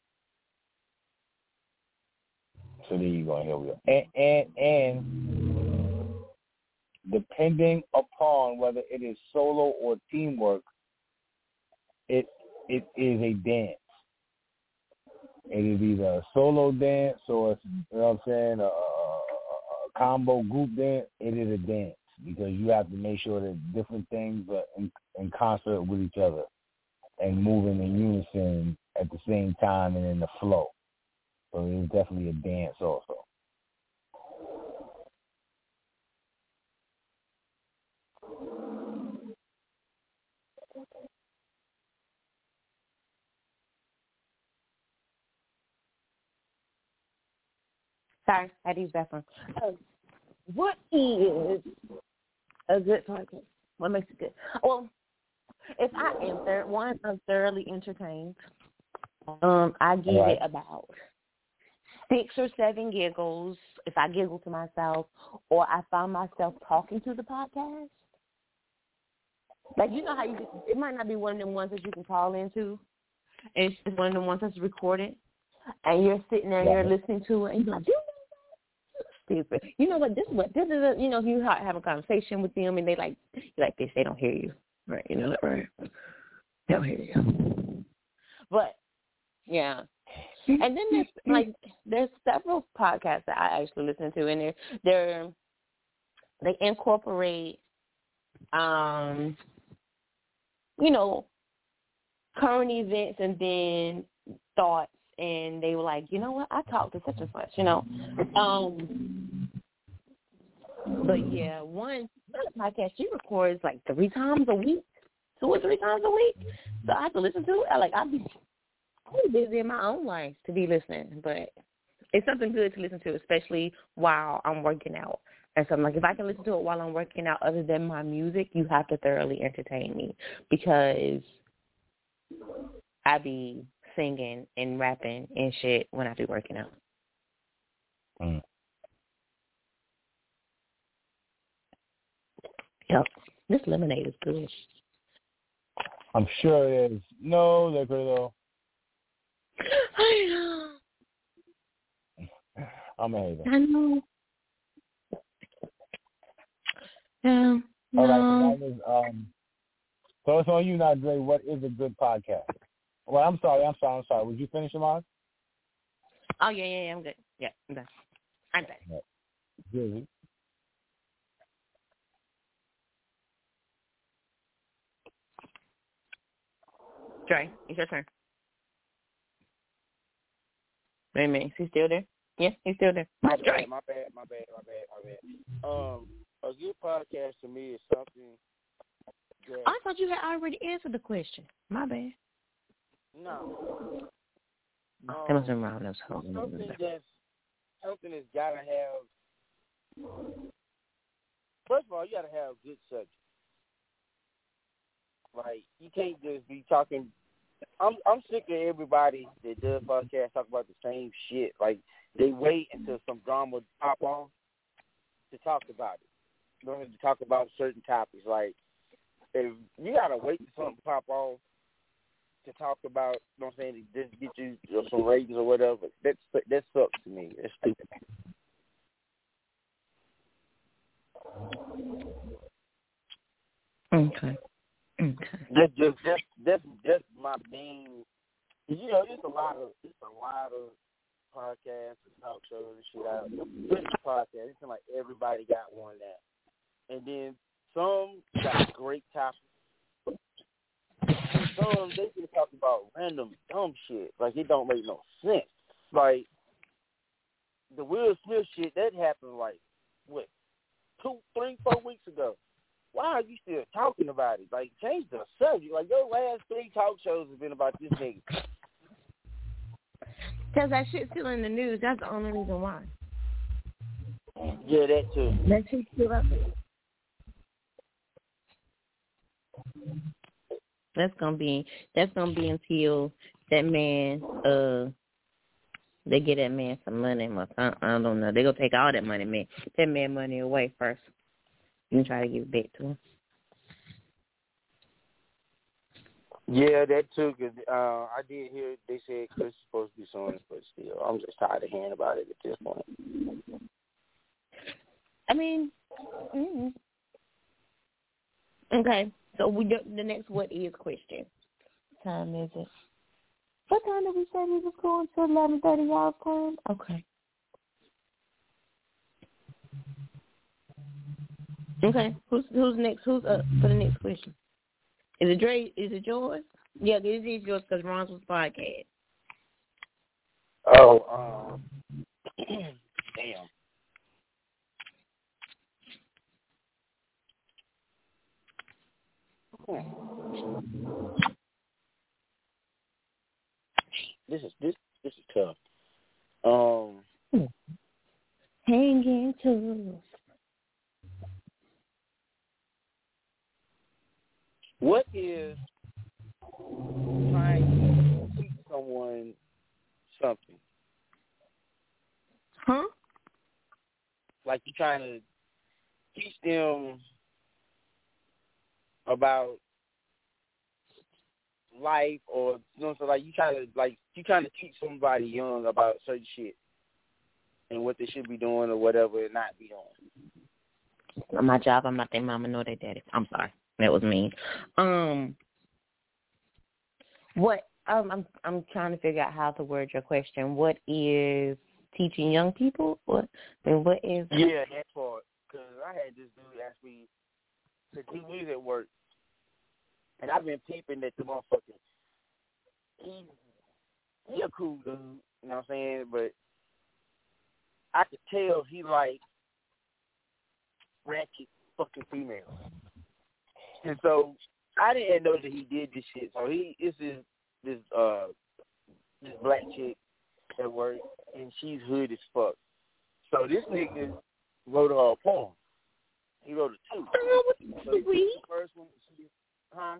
So there you go, and here we go. And, and, and depending upon whether it is solo or teamwork, it it is a dance. It is either a solo dance or, you know what I'm saying, a, a, a combo group dance. It is a dance because you have to make sure that different things are in, in concert with each other and moving in unison at the same time and in the flow. So it is definitely a dance also. Sorry, I had to use that one. Uh, what is a good podcast? What makes it good? Well, if I am third, one, I'm thoroughly entertained. Um, I give Right. it about six or seven giggles if I giggle to myself, or I find myself talking to the podcast. Like, you know how you just, it might not be one of them ones that you can call into. It's just one of them ones that's recorded, and you're sitting there and you're listening to it, and you're like, you know what? Stupid. You know what? This is what this is. A, you know, you ha- have a conversation with them, and they like, you're like this. They don't hear you, right? You know that, right? They don't hear you. But yeah, and then there's like there's several podcasts that I actually listen to, and they're they're they incorporate, um, you know, current events and then thoughts, and they were like, you know what, I talked to such and such, you know. Um, but yeah, one podcast she records like three times a week, two or three times a week. So I have to listen to it. I like I'll be I'm busy in my own life to be listening, but it's something good to listen to, especially while I'm working out. And so I'm like, if I can listen to it while I'm working out, other than my music, you have to thoroughly entertain me because I be singing and rapping and shit when I be working out. Mm. Yep. This lemonade is good. I'm sure it is. No liquor, though. I know. I'm a hater. I know. Yeah. All No. right, so that was, um, so it's on you now, Dre. What is a good podcast? Well, I'm sorry, I'm sorry, I'm sorry. Would you finish your mind? Oh, yeah, yeah, yeah, I'm good. Yeah, I'm done. I'm done. Right. Good. Dre, it's your turn. Wait a minute. Is he still there? Yeah, he's still there. My bad, my bad, my bad, my bad, my bad. Um, a good podcast to me is something that... I thought you had already answered the question. My bad. No. Um, Um, that must have been wrong. That was something that's, something that's got to have... First of all, you got to have good subjects. Like, you can't just be talking... I'm I'm sick of everybody that does podcasts talk about the same shit. Like, they wait until some drama pop off to talk about it. You don't have to talk about certain topics. Like, if you got to wait till something pop off to talk about, you know what I'm saying, to just get you, you know, some ratings or whatever, that's, that sucks to me. It's stupid. Okay. Okay. That's just that's that's that's my main. You know, it's a lot of it's a lot of podcasts and talk shows and shit out. This podcast, it's like everybody got one now, and then some got great topics. And some they can talk about random dumb shit like it don't make no sense. Like the Will Smith shit that happened like what two, three, four weeks ago. Why are you still talking about it? Like, change the subject. Like, your last three talk shows have been about this nigga. Because that shit's still in the news. That's the only reason why. Yeah, that too. That shit's still up there. That's gonna be that's gonna be until that man uh they get that man some money. I, I don't know. They gonna take all that money, man. That man money away first. You try to give it back to him. Yeah, that too. Cause uh, I did hear they said Chris is supposed to be suing us, but still, I'm just tired of hearing about it at this point. I mean, mm-hmm. Okay. So we do, the next what is question. What time is it? What time did we say we was going to? Eleven thirty y'all's time. Okay. Okay. Who's who's next? Who's up for the next question? Is it Dre? Is it yours? Yeah, this is yours because Ron's was podcast. Oh, um, damn. Hmm. This is this this is tough. Um, Hanging to. What is trying to teach someone something? Huh? Like you're trying to teach them about life, or you know, so like you trying to like you trying to teach somebody young about certain shit and what they should be doing or whatever and not be doing. My job, I'm not their mama nor their daddy. I'm sorry. That was mean. Um, what um, I'm I'm trying to figure out how to word your question. What is teaching young people? What I mean, what is? Yeah, that part. Because I had this dude ask me, because he was at work, and I've been peeping at the motherfucker. He, he a cool dude, you know what I'm saying? But I could tell he like ratchet fucking females. And so I didn't know that he did this shit. So he this is this uh this black chick at work, and she's hood as fuck. So this nigga wrote her a poem. He wrote it too. Oh, so that's sweet. The first one, she, huh?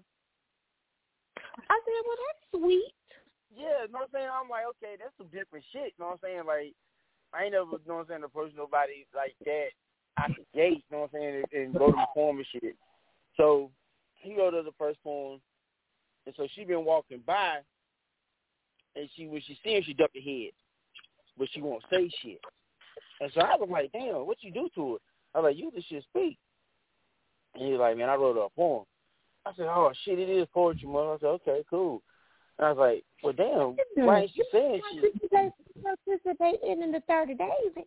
I said, well, that's sweet. Yeah, you know what I'm saying? I'm like, okay, that's some different shit. You know what I'm saying? Like, I ain't never, you know what I'm saying, approached nobody like that out the gate, you know what I'm saying, and, and go to the poem and shit. So he go to the first poem, and so she been walking by, and she when she see him, she ducked her head, but she won't say shit. And so I was like, damn, what you do to it? I was like, you just should speak. And he was like, man, I wrote her a poem. I said, oh, shit, it is poetry, mother. I said, okay, cool. And I was like, well, damn, why ain't she saying shit? Participating in the thirty days.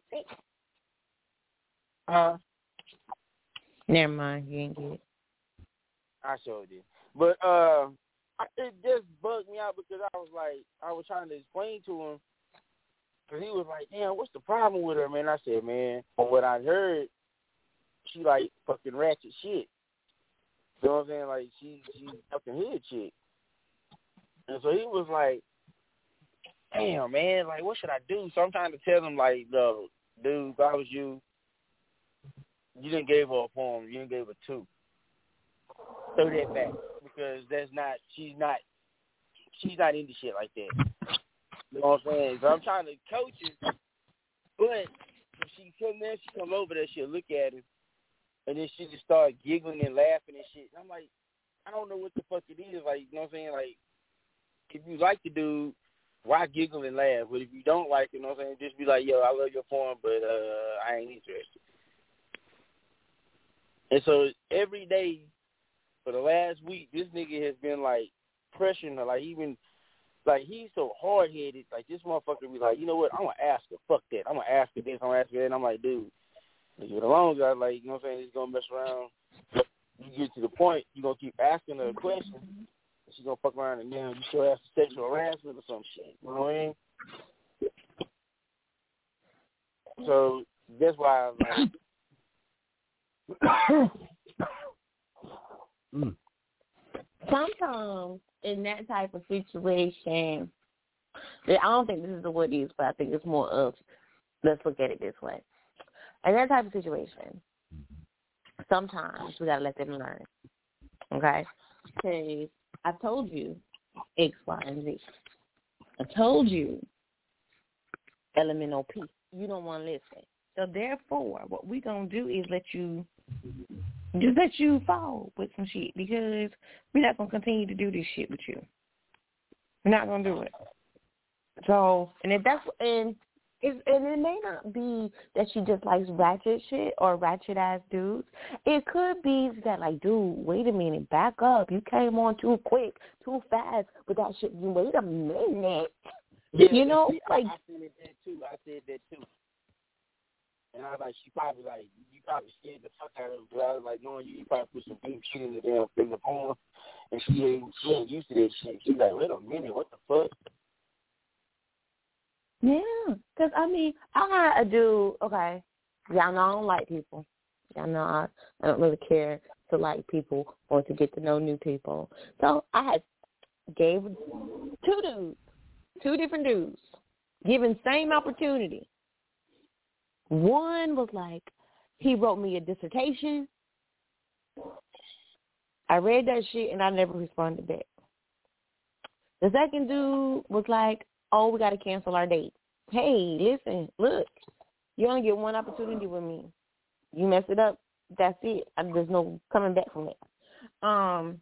Huh? Never mind, you didn't get it. I sure did. But uh, I, it just bugged me out because I was like, I was trying to explain to him, because he was like, damn, what's the problem with her, man? I said, man, from what I heard, she like fucking ratchet shit. You know what I'm saying? Like, she, she's fucking hood chick. And so he was like, damn, man, like, what should I do? So I'm trying to tell him, like, no, dude, if I was you, you didn't give her a poem. You didn't give her two. Throw that back, because that's not, she's not, she's not into shit like that. You know what I'm saying? So I'm trying to coach her, but if she come there, she come over there, she'll look at him, and then she just start giggling and laughing and shit. And I'm like, I don't know what the fuck it is. Like, you know what I'm saying? Like, if you like the dude, why giggle and laugh? But if you don't like it, you know what I'm saying, just be like, yo, I love your poem, but uh, I ain't interested. And so every day for the last week, this nigga has been, like, pressuring her. Like, even, like, he's so hard-headed. Like, this motherfucker be like, you know what, I'm going to ask her. Fuck that. I'm going to ask her this, I'm going to ask her that. And I'm like, dude, as long as I, like, you know what I'm saying, he's going to mess around. You get to the point, you're going to keep asking her a question. She's going to fuck around and then you still ask for sexual harassment or some shit. You know what I mean? So that's why I'm like... mm. Sometimes in that type of situation, I don't think this is what it is, but I think it's more of, let's look at it this way. In that type of situation, sometimes we got to let them learn, okay? Because I told you X, Y, and Z. I told you L M N O P. You don't want to listen. So therefore, what we're going to do is let you, just let you fall with some shit, because we're not going to continue to do this shit with you. We're not going to do it. So, and if that's, and it's, and it may not be that she just likes ratchet shit or ratchet ass dudes. It could be that, like, dude, wait a minute, back up. You came on too quick, too fast with that shit. You wait a minute. Yeah, you know, see, like I, I said that too. I said that too. And I was like, she probably like, you probably scared the fuck out of her. But I was like, knowing you, you probably put some deep shit in the damn in the poem, and she ain't, she ain't used to that shit. She's like, wait a minute, what the fuck? Yeah, because, I mean, I had a dude, okay, y'all know I don't like people. Y'all know I, I don't really care to like people or to get to know new people. So I had gave two dudes, two different dudes, given same opportunity. One was like, he wrote me a dissertation. I read that shit and I never responded back. The second dude was like, oh, we got to cancel our date. Hey, listen, look, you only get one opportunity with me. You mess it up, that's it. I, there's no coming back from it. Um,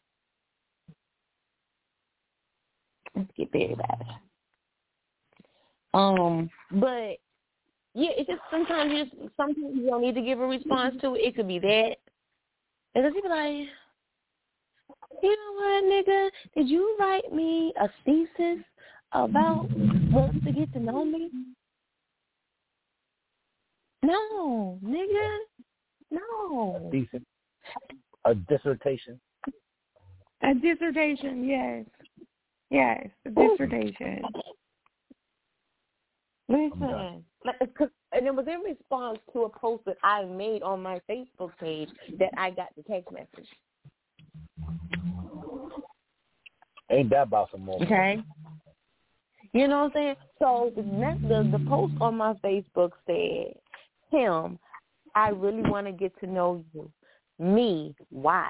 let's get very bad. Um, but yeah, it's just sometimes you just sometimes you don't need to give a response to it. It could be that, and then people like, you know what, nigga? Did you write me a thesis about wanting to get to know me? No, nigga. No. A thesis. A dissertation. A dissertation, yes. Yes, a dissertation. Listen, like, and it was in response to a post that I made on my Facebook page that I got the text message. Ain't that about some more? Okay. You know what I'm saying? So the next, the, the post on my Facebook said, Tim, I really want to get to know you. Me, why?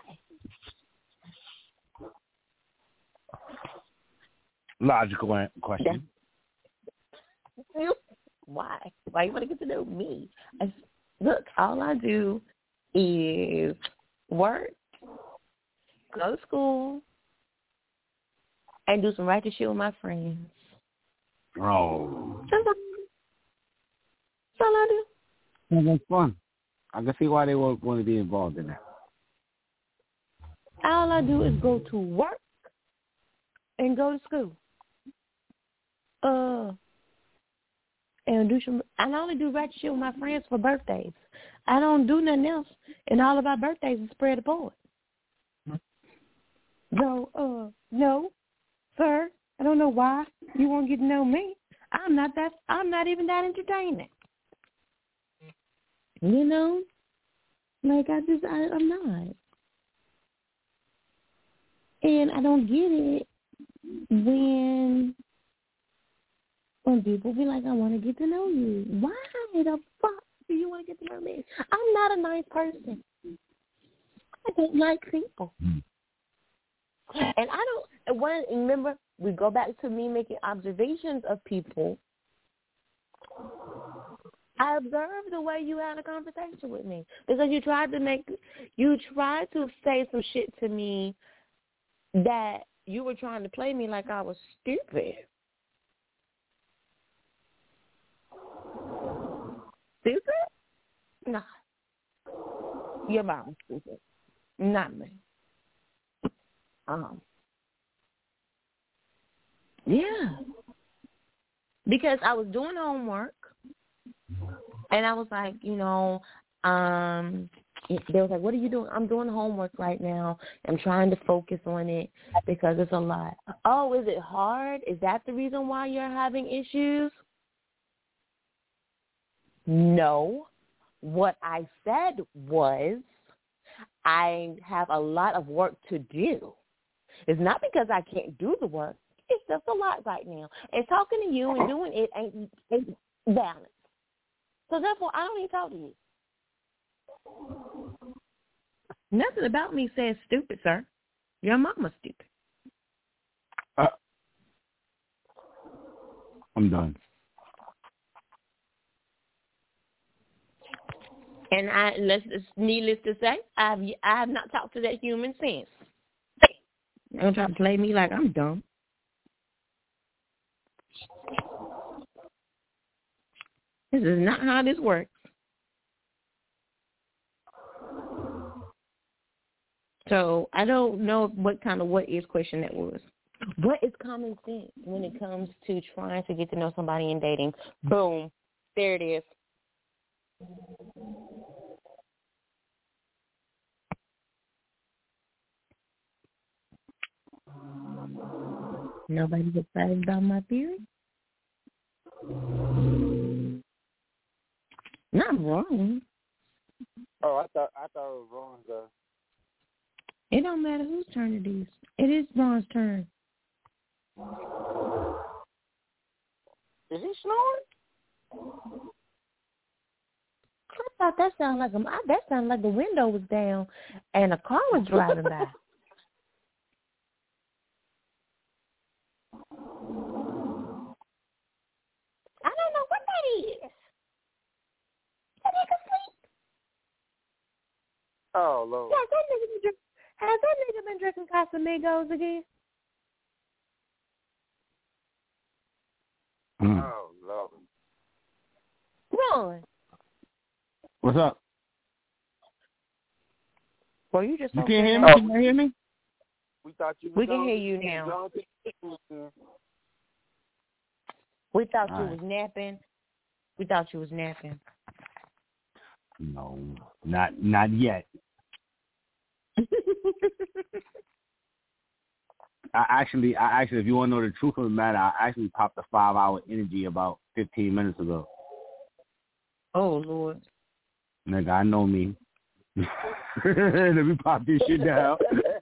Logical question. Why? Why you want to get to know me? I, look, all I do is work, go to school, and do some righteous shit with my friends. Bro. That's all, that's all I do. That's fun. I can see why they won't want to be involved in that. All I do is go to work and go to school. Uh, and do some. I only do ratchet shit with my friends for birthdays. I don't do nothing else. And all of our birthdays is spread apart. So, uh, no, sir. I don't know why you won't get to know me. I'm not that. I'm not even that entertaining. You know, like I just, I, I'm not. And I don't get it when when people be like, I want to get to know you. Why the fuck do you want to get to know me? I'm not a nice person. I don't like people. And I don't, when, remember, we go back to me making observations of people. I observed the way you had a conversation with me because you tried to make, you tried to say some shit to me that you were trying to play me like I was stupid. Stupid? No. Your mom's stupid. Not me. Um. Yeah. Because I was doing homework, and I was like, you know, um, they was like, what are you doing? I'm doing homework right now. I'm trying to focus on it because it's a lot. Oh, is it hard? Is that the reason why you're having issues? No. What I said was I have a lot of work to do. It's not because I can't do the work. It's just a lot right now. And talking to you and doing it ain't, ain't balanced. So therefore, I don't even talk to you. Nothing about me says stupid, sir. Your mama's stupid. Uh, I'm done. And I, let's, it's needless to say, I've I have not talked to that human since. Don't try to play me like I'm dumb. This is not how this works. So I don't know what kind of what is question that was. What is common sense when it comes to trying to get to know somebody in dating? Boom. There it is. Nobody's excited about my theory? Not wrong. Oh, I thought I thought it was wrong, though. It don't matter whose turn it is. It is Ron's turn. Is he snoring? I thought that sounded like a, that sounded like the window was down and a car was driving by. I don't know what that is. That nigga sleep. Oh, Lord. Has that nigga been, drink, has that nigga been drinking Casamigos again? Mm. Oh, Lord. Ron. What's up? Well, you just You don't can't hear say me? that. Can you hear me? We thought you We was can on- hear you now. on- We thought All you right. was napping. We thought you was napping. No, not not yet. I actually, I actually, if you want to know the truth of the matter, I actually popped a five-hour energy about fifteen minutes ago. Oh, Lord. Nigga, I know me. Let me pop this shit down.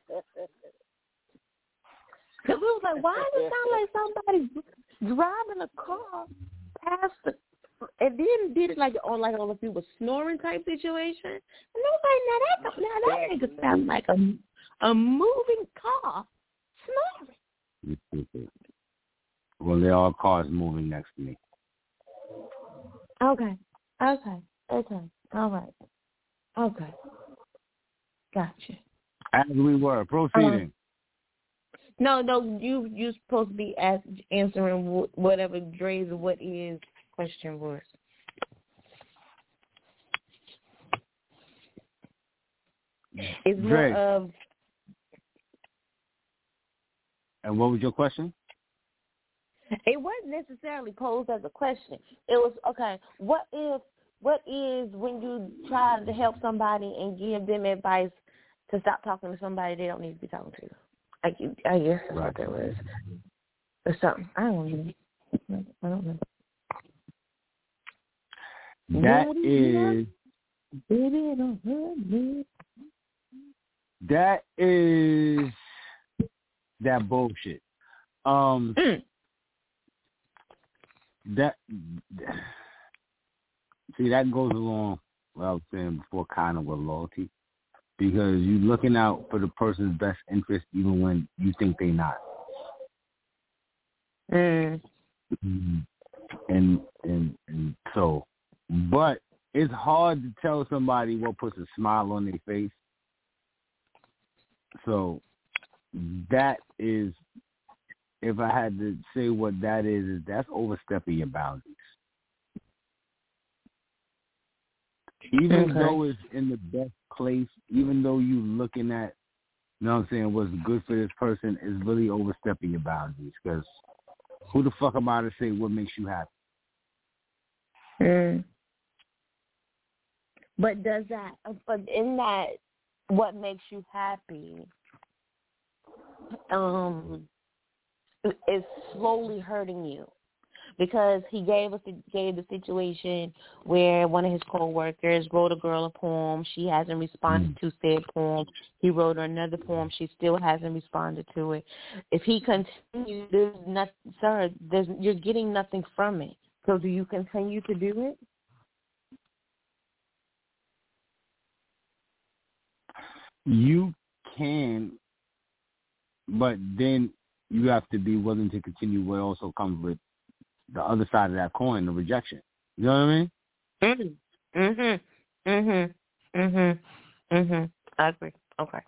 Because we was like, why does it sound like somebody driving a car past the, and then did it like on like on if you was snoring type situation? And I was like, now that, now that nigga sound like a, a moving car snoring. Well, there are cars moving next to me. Okay, okay, okay. All right. Okay. Gotcha. As we were proceeding. Um, no, no, you you supposed to be ask, answering wh- whatever Dre's what is question was. It's more Dre. of. And what was your question? It wasn't necessarily posed as a question. It was okay. What if? What is when you try to help somebody and give them advice to stop talking to somebody they don't need to be talking to? I, I guess that's Right. what that was. Or something. I don't know. I don't know. That is. Baby, don't hurt me. That is that bullshit. Um, Mm. that see that goes along what I was saying before, kind of with loyalty, because you're looking out for the person's best interest even when you think they're not. Mm. Mm-hmm. And and and so, but it's hard to tell somebody what puts a smile on their face. So that is, if I had to say what that is, is that's overstepping your boundaries. Even Okay. though it's in the best place, even though you're looking at, you know what I'm saying, what's good for this person, is really overstepping your boundaries. Because who the fuck am I to say what makes you happy? Mm. But does that, but in that, what makes you happy, um, is slowly hurting you, because he gave us gave the situation where one of his coworkers wrote a girl a poem. She hasn't responded Mm. to said poem. He wrote her another poem. She still hasn't responded to it. If he continues, there's nothing, sir. There's you're getting nothing from it. So do you continue to do it? You can, but then you have to be willing to continue what also comes with the other side of that coin, the rejection. You know what I mean? Mhm. Mhm. Mhm. Mhm. Mhm. I agree. Okay.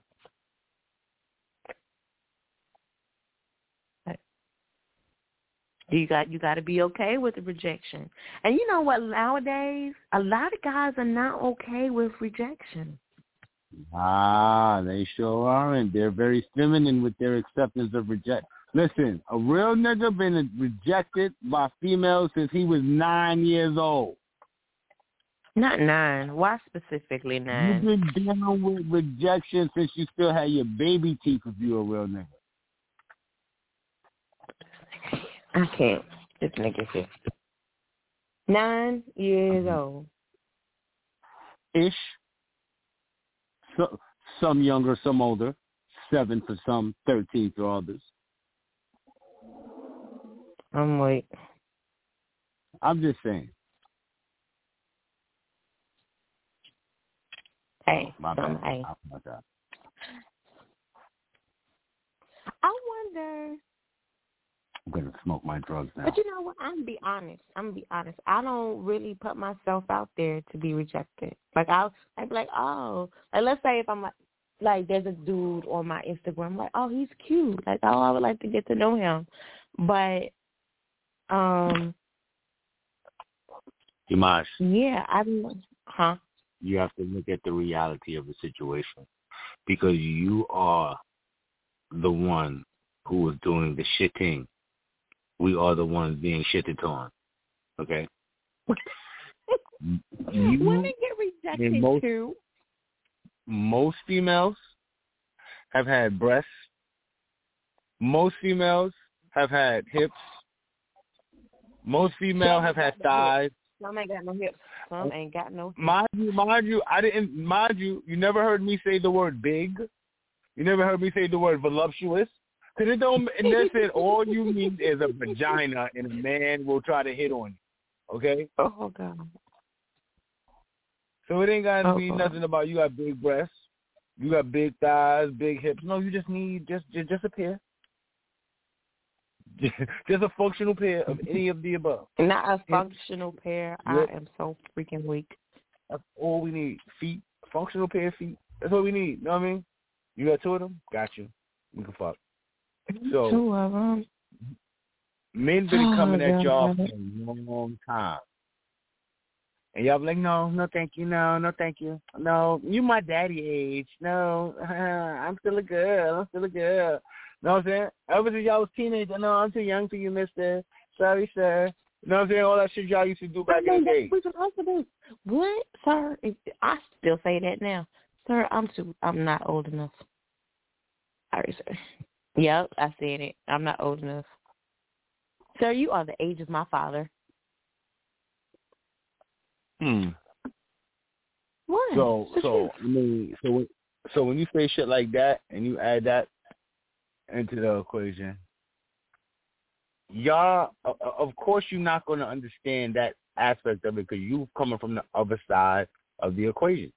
You got you got to be okay with the rejection. And you know what? Nowadays, a lot of guys are not okay with rejection. Ah, they sure aren't. They're very feminine with their acceptance of reject. Listen, a real nigga been rejected by females since he was nine years old. Not nine. Why specifically You've nine? been dealing with rejection since you still had your baby teeth if you're a real nigga. I can't. This nigga here. Nine years Mm-hmm. old. Ish. So, some younger, some older. Seven for some, thirteen for others. I'm wait. I'm just saying. Hey, My some bad. hey. Oh, my God. I wonder. I'm gonna smoke my drugs now. But you know what? I'm gonna be honest. I'm gonna be honest. I don't really put myself out there to be rejected. Like I'll, I'd be like, oh, like let's say if I'm like, like there's a dude on my Instagram, I'm like, oh, he's cute. Like, oh, I would like to get to know him. But, um, Dimash, yeah, I'm, huh? you have to look at the reality of the situation, because you are the one who is doing the shitting. We are the ones being shitted on. Okay? You, Women get rejected most, too. Most females have had breasts. Most females have had hips. Most females have had thighs. Some ain't got no hips. Some ain't got no hips. Mind you, mind you, I didn't, mind you, you never heard me say the word big. You never heard me say the word voluptuous. Because it don't, and that's it, all you need is a vagina and a man will try to hit on you. Okay? Oh, God. So it ain't got to Oh, be God. nothing about you got big breasts, you got big thighs, big hips. No, you just need just just, just a pair. Just a functional pair of any of the above. Not a Hips. functional pair. Yep. I am so freaking weak. That's all we need. Feet, functional pair of feet. That's all we need. You know what I mean? You got two of them? Got you. We can fuck. So, two of them. Men been Oh, coming at y'all God. for a long time. And y'all be like, no, no, thank you, no, no, thank you. No, you my daddy age. No, I'm still a girl. I'm still a girl. Know what I'm saying? Ever since y'all was teenagers, no, I'm too young for you, mister. Sorry, sir. You know what I'm saying? All that shit y'all used to do back I in the mean, day. we supposed to do. What, sir? I still say that now, sir. I'm too. I'm not old enough. Sorry, sir. Yep, I said it. I'm not old enough. Sir, you are the age of my father. Hmm. What? So, It's the so truth. I mean, so when, so when you say shit like that and you add that into the equation, y'all, uh, of course, you're not going to understand that aspect of it because you're coming from the other side of the equation.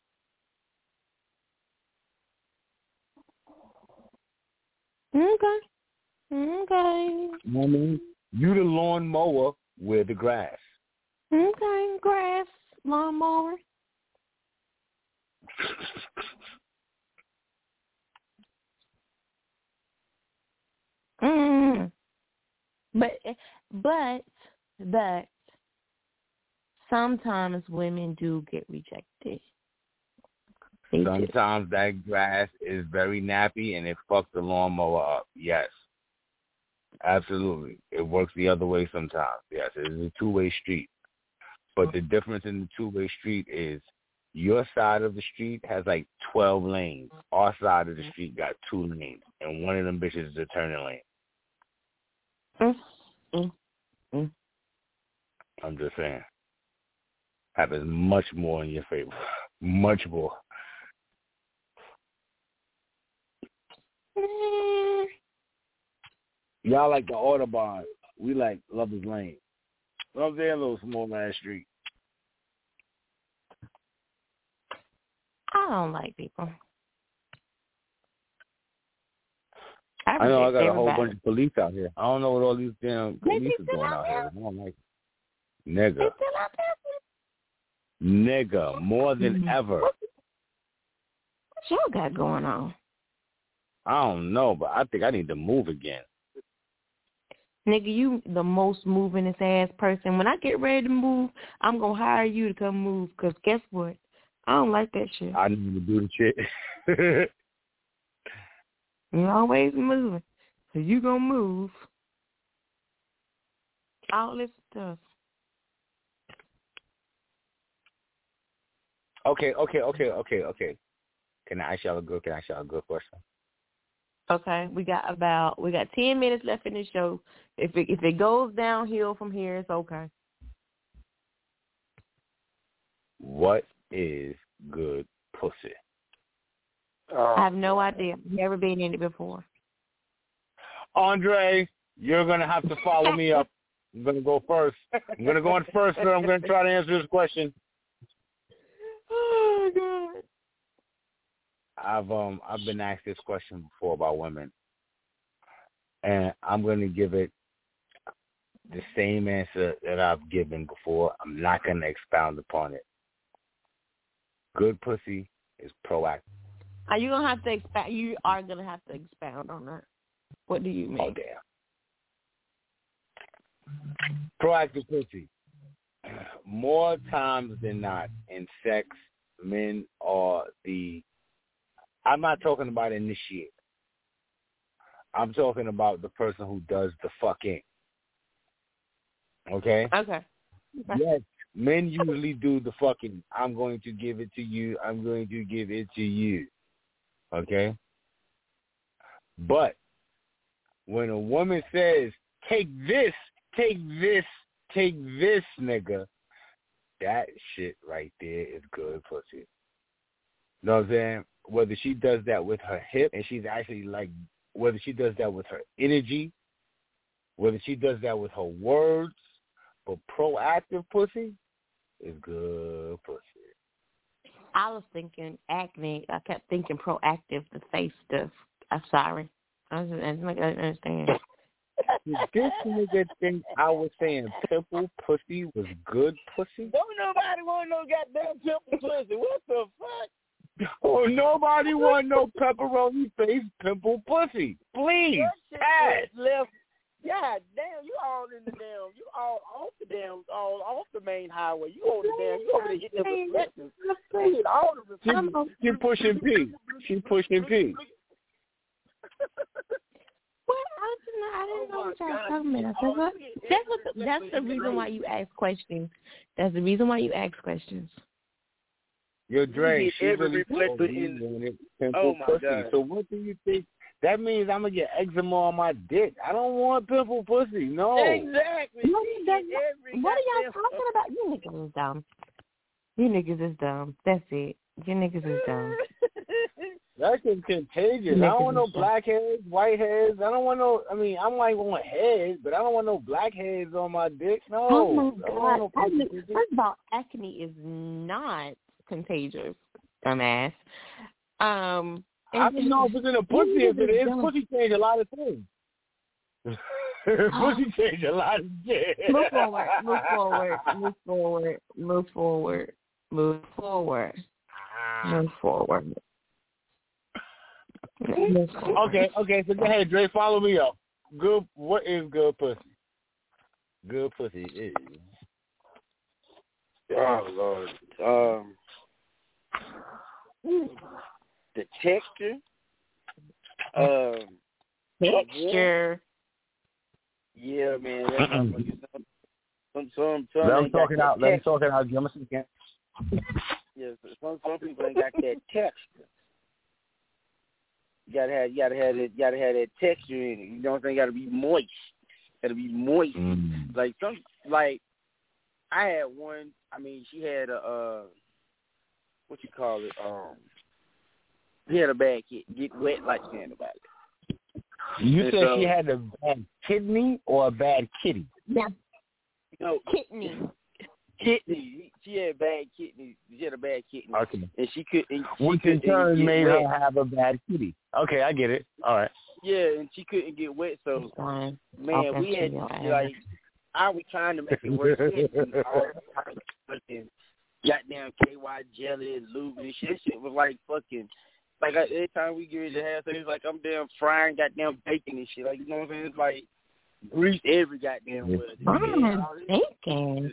Okay. Okay. You know what I mean? You the lawn mower with the grass. Okay. Grass, lawnmower. Mm. But, but, but, sometimes women do get rejected. They do. Sometimes that grass is very nappy and it fucks the lawnmower up. Yes. Absolutely. It works the other way sometimes. Yes, it is a two-way street. But the difference in the two-way street is your side of the street has like twelve lanes. Our side of the street got two lanes, and one of them bitches is a turning lane. Mm, mm, mm. I'm just saying. Happens much more in your favor. Much more. Mm. Y'all like the Autobahn. We like Lover's Lane. You know what I'm saying? A little small ass street. I don't like people. I, I know I got reject a whole everybody. bunch of police out here. I don't know what all these damn They police be are still doing out out there. here. I don't like it. They Nigga. still out there. Nigga. More than Mm-hmm. ever. What, what y'all got going on? I don't know, but I think I need to move again. Nigga, you the most movingest ass person. When I get ready to move, I'm going to hire you to come move because guess what? I don't like that shit. I need to do the shit. You're always moving. So you going to move. All this stuff. okay, okay, okay, okay, okay. Can I ask y'all a good, can I ask y'all a good question? Okay, we got about we got ten minutes left in the show. If it if it goes downhill from here, it's okay. What is good pussy? Oh, I have no idea. Never been in it before. Andre, you're gonna have to follow me up. I'm gonna go first. I'm gonna go on first, but I'm gonna try to answer this question. Oh God. I've um I've been asked this question before about women, and I'm gonna give it the same answer that I've given before. I'm not gonna expound upon it. Good pussy is proactive. Are you gonna have to expound? You are gonna have to expound on that. What do you mean? Oh damn. Proactive pussy. More times than not in sex, men are the. I'm not talking about initiate. I'm talking about the person who does the fucking. Okay? Okay. Yes, men usually do the fucking. I'm going to give it to you. I'm going to give it to you. Okay? But when a woman says, take this, take this, take this, nigga, that shit right there is good pussy. You know what I'm saying? Whether she does that with her hip and she's actually like, whether she does that with her energy, whether she does that with her words, but proactive pussy is good pussy. I was thinking acne. I kept thinking proactive, the face stuff. I'm sorry. I, was, I didn't understand. Did this nigga think I was saying pimple pussy was good pussy? Don't nobody want no goddamn pimple pussy. What the fuck? Oh, nobody want no pepperoni face pimple pussy. Please, pass. Left. God damn, you all in the damn, you all off the damn, all off the main highway. You on the damn, you over there hitting the reflections. You all the reflections. She, she pushing P. She pushing P. Well, I didn't know, I didn't know what y'all were talking about. I said, what? That's what. The, that's the reason why you ask questions. That's the reason why you ask questions. Yo, Dre, she every really reflector told me in- wanted pimple Oh, my pussy. God. So what do you think? That means I'm gonna get eczema on my dick. I don't want pimple pussy. No. Exactly. What, She that, get every what are y'all goddamn- talking about? You niggas is dumb. You niggas is dumb. That's it. You niggas is dumb. That's contagious. I don't want no black heads, white heads. I don't want no. I mean, I might want heads, but I don't want no black heads on my dick. No. Oh my I don't want no God! pimple pussy. First of all, acne is not contagious, dumbass. Um, I don't know if it's in a pussy. If it is, pussy change a lot of things. Pussy change a lot of shit. Move forward. Move forward. Move forward. Move forward. Move forward. Move forward. Move forward. Okay, okay. So go ahead, Dre. Follow me up. Good. What is good pussy? Good pussy is. Oh Lord. Um, the texture. Um, Texture. yeah, man. That's some, some, some, some Let him ain't talk got it that out. Let him texture. talk it out. Give him a second. Yeah, some some people ain't got that texture. You gotta have, you gotta have that, you gotta have that texture in it. You know what I'm saying? You gotta be moist. Gotta be moist. Mm. Like some, like I had one. I mean, she had a uh, what you call it? Um, she had a bad kid. Get wet like she had about it. You And said so- she had a bad kidney or a bad kitty? Yeah. No, Kidney. kidney. She had bad kidney. She had a bad kidney, Okay. and she could. And she Which in couldn't turn get made wet. her have a bad kitty. Okay, I get it. All right. Yeah, and she couldn't get wet. So Fine. man, Okay, we had to your to, ass. like I was trying to make it work. We had to do all kinds of fucking goddamn K Y jelly and lube and shit. That shit was like fucking. Like I, every time we get ready to have sex, it's like I'm damn frying goddamn bacon and shit. Like you know what I'm saying? It's like grease every goddamn way. I'm thinking.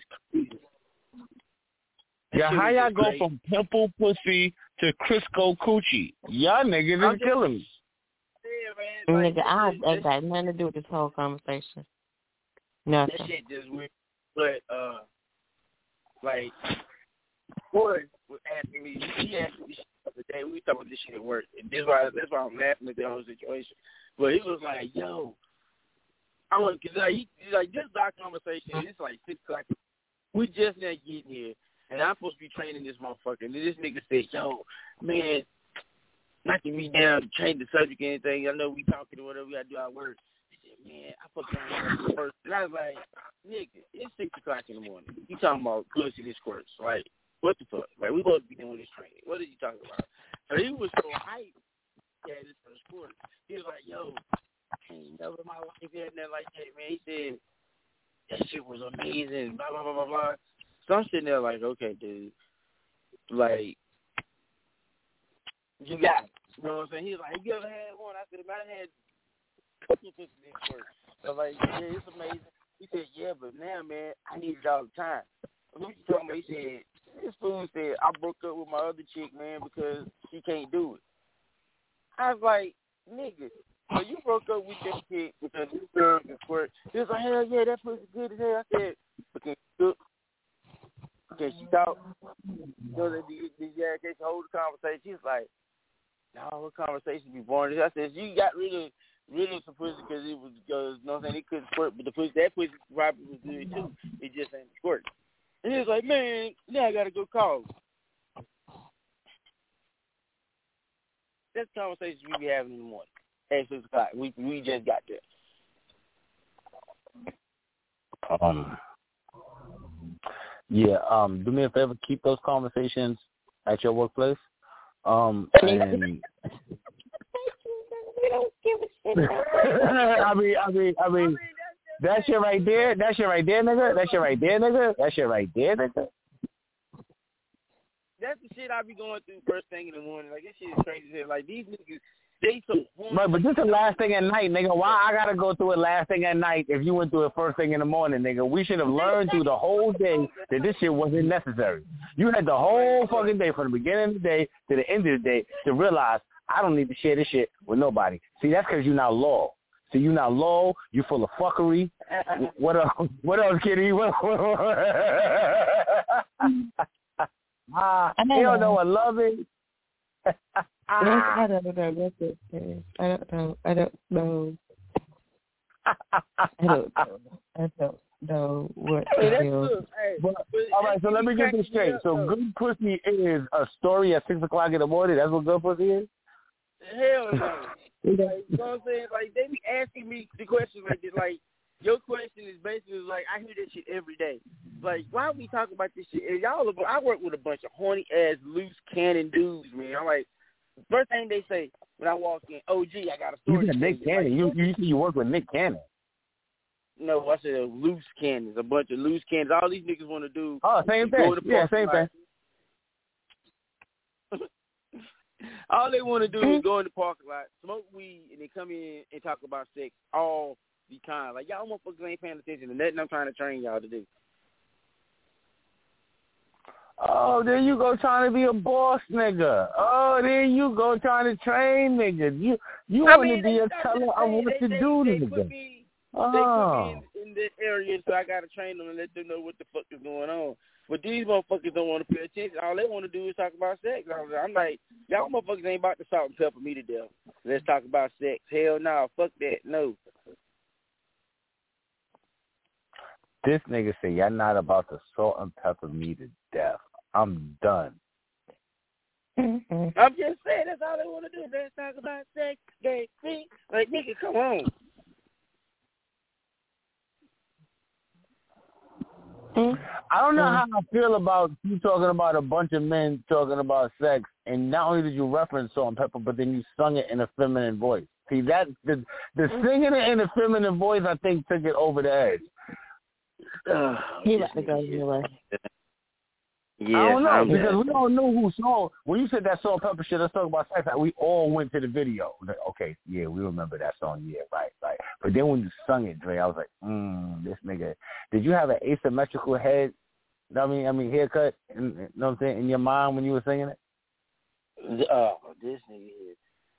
Yeah, how y'all go from pimple pussy to Crisco coochie? Y'all niggas is killing me. Yeah, man. Like, Nigga, I, that, I got nothing to do with this whole conversation. that Nothing. shit just weird. But uh, like, boy was asking me. He asked me the other day. We were talking about this shit at work, and this why that's why I'm laughing at the whole situation. But he was like, "Yo, I want because like, he, like this our conversation. It's like six o'clock. We just now getting here, and I'm supposed to be training this motherfucker. And this nigga said, "Yo, man, not to me down to change the subject or anything. I know we talking or whatever. We gotta do our work." He said, "Man, I fucked around first." And I was like, "Nigga, it's six o'clock in the morning. You talking about pussy and squirts? Like, what the fuck? Like, we supposed to be doing this training. What are you talking about?" So he was so hyped. Yeah, this for the sport. He was like, "Yo, I ain't never in my life had nothing like that, man." He said, "That shit was amazing, blah, blah, blah, blah, blah." So I'm sitting there like, okay, dude. Like, you got it. You know what I'm saying? He was like, "Have you ever had one?" I said, "Man, I had a couple of pussies in work." So like, yeah, it's amazing. He said, "Yeah, but now, man, I need it all the time." What you talking about? He said, this fool said, "I broke up with my other chick, man, because she can't do it." I was like, "Nigga, so you broke up with that chick because this girl can squirt?" He was like, "Hell yeah, that pussy good as hell." I said, "But can she cook? Can she talk?" You know, did you can she hold the conversation? She was like, "No, what conversation be boring?" I said, "You got rid of rid of some pussy because it was because you know what I'm saying, it couldn't squirt, but the pussy that pussy probably was good too. It just ain't squirt." And he was like, "Man, now I gotta go call." That's conversations we be having in the morning at six o'clock. We we just got there. Um. Yeah. Um. Do me a favor. Keep those conversations at your workplace. Um. And We don't give a shit. I mean, I mean, I mean, That shit right there. That shit right there, nigga. That shit right there, nigga. That shit right there, nigga. That's the shit I be going through first thing in the morning. Like, this shit is crazy. Shit. Like, these niggas, they so horny. Right, but this is the last thing at night, nigga. Why I gotta go through it last thing at night if you went through it first thing in the morning, nigga? We should have learned through the whole day that this shit wasn't necessary. You had the whole fucking day from the beginning of the day to the end of the day to realize I don't need to share this shit with nobody. See, that's because you now low. See, you now low. You full of fuckery. What else? What else, Kitty? What, what, what? Ah, uh, you don't know what love is. I don't know what it is. I don't know. I don't know. I don't know. I don't know what hey, it that's is. good. Hey, but, but, all right, so let me get this straight. So good pussy is a story at six o'clock in the morning. That's what good pussy is? Hell no. Like, you know what I'm saying? Like, they be asking me the questions like this. Like, your question is basically like, I hear this shit every day. Like, why are we talking about this shit? And y'all, I work with a bunch of horny ass loose cannon dudes, man. I'm like, first thing they say when I walk in, oh gee, I got a story. You said Nick Cannon. Like, you you you work with Nick Cannon. No, I said loose cannons, a bunch of loose cannons. All these niggas want to do. Oh, same thing. Yeah, same thing. All they want to do is go in the parking lot, smoke weed, and then come in and talk about sex all the time. Like, y'all motherfuckers ain't paying attention to nothing I'm trying to train y'all to do. Oh, there you go trying to be a boss, nigga. Oh, there you go trying to train, nigga. You you want to be a teller of what they, to they, do, they nigga. Put me, oh. They put me in, in this area, so I got to train them and let them know what the fuck is going on. But these motherfuckers don't want to pay attention. All they want to do is talk about sex. I'm like, y'all motherfuckers ain't about to salt and pepper me to death. Let's talk about sex. Hell no, fuck that, no. This nigga say, y'all not about to salt and pepper me to death. I'm done. Mm-hmm. I'm just saying, that's all they want to do. Let's talk about sex, gay, see? Like, nigga, come on. I don't know how I feel about you talking about a bunch of men talking about sex, and not only did you reference salt and pepper, but then you sung it in a feminine voice. See, that the the singing it in a feminine voice, I think, took it over the edge. Uh, he let to go anyway. Yeah, I don't know, I'm because bad. we don't know who saw. When you said that salt and pepper shit, let's talk about sex. We all went to the video. Like, okay, yeah, we remember that song. Yeah, right, right. But then when you sung it, Dre, I was like, mm, this nigga. Did you have an asymmetrical head? I mean, I mean, haircut. In, you know what I'm saying? In your mind when you were singing it? Oh, this nigga here.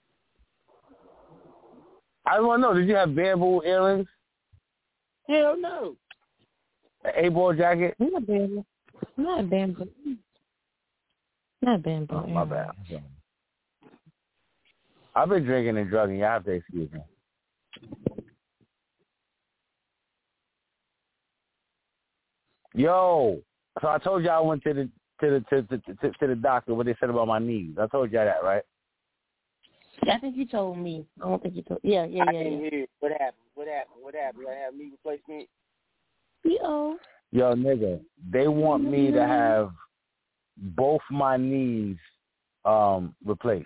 I want to know. Did you have bamboo earrings? Hell no. An A-ball jacket? Not bamboo. Not bamboo. Not bamboo. Oh, my bad. I've been drinking and drugging. You have to excuse me. Yo, so I told you I went to the to the to, to, to, to the doctor. What they said about my knees. I told you that, right? I think you told me. I don't think you told. Yeah, yeah, yeah. I didn't yeah. hear. What happened? What happened? What happened? I have knee replacement. Yo. Yo, nigga, they want me to have both my knees um replaced.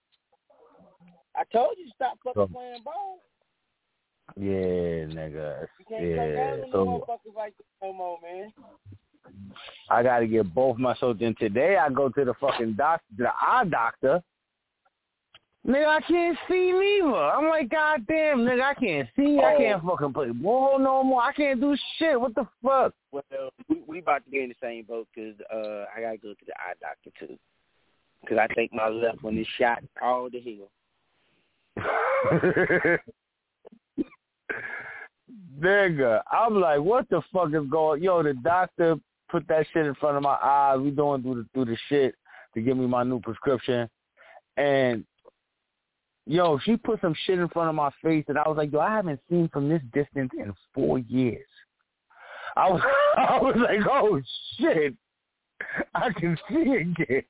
I told you stop fucking So, playing ball. Yeah, nigga. You can't Yeah. come down on So no motherfuckers like this no more, man. I got to get both my. So then today I go to the fucking doctor, the eye doctor. Nigga, I can't see neither. I'm like, God damn, nigga, I can't see. I can't fucking play ball no more. I can't do shit. What the fuck? Well, we, we about to be in the same boat because uh, I got to go to the eye doctor, too. Because I think my left one is shot all the hell. Nigga, I'm like, what the fuck is going? Yo, the doctor put that shit in front of my eyes. We doing through the through the shit to give me my new prescription, and yo, she put some shit in front of my face, and I was like, yo, I haven't seen from this distance in four years. I was, I was like, oh shit, I can see again.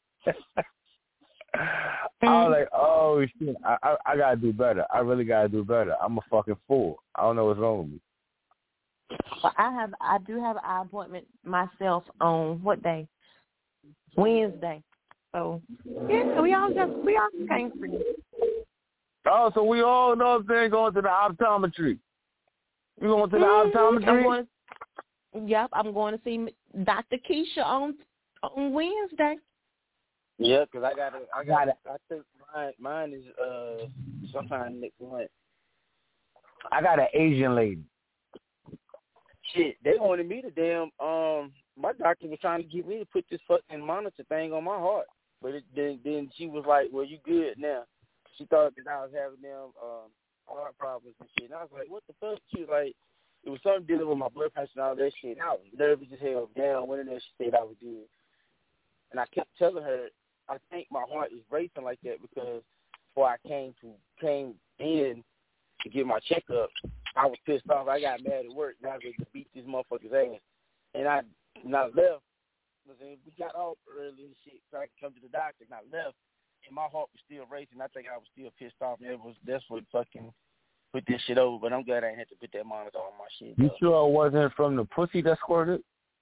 I was like, oh shit, I, I I gotta do better. I really gotta do better. I'm a fucking fool. I don't know what's wrong with me. Well, I have, I do have an eye appointment myself on what day? Wednesday. So yeah, we all just we all came for you. Oh, so we all know they're going to the optometry. You going to the Mm-hmm. optometry? I'm going to, yep, I'm going to see Doctor Keisha on on Wednesday. Yeah, because I got I got I think mine mine is uh sometime next month. I got an Asian lady. Shit, they wanted me to damn um my doctor was trying to get me to put this fucking monitor thing on my heart, but it, then then she was like, "Well, you good now." She thought that I was having them um heart problems and shit, and I was like, "What the fuck?" She was like, "It was something dealing with my blood pressure and all that shit." I was nervous as hell. Down went in there, she said I was good, and I kept telling her, I think my heart is racing like that because before I came to came in to get my checkup, I was pissed off. I got mad at work, and I was ready to beat this motherfucker's ass. And I, and I left. We got off early and shit, so I could come to the doctor. And I left, and my heart was still racing. I think I was still pissed off. And it was that's what fucking put this shit over. But I'm glad I didn't have to put that monitor on my shit. You though. sure it wasn't from the pussy that squirted?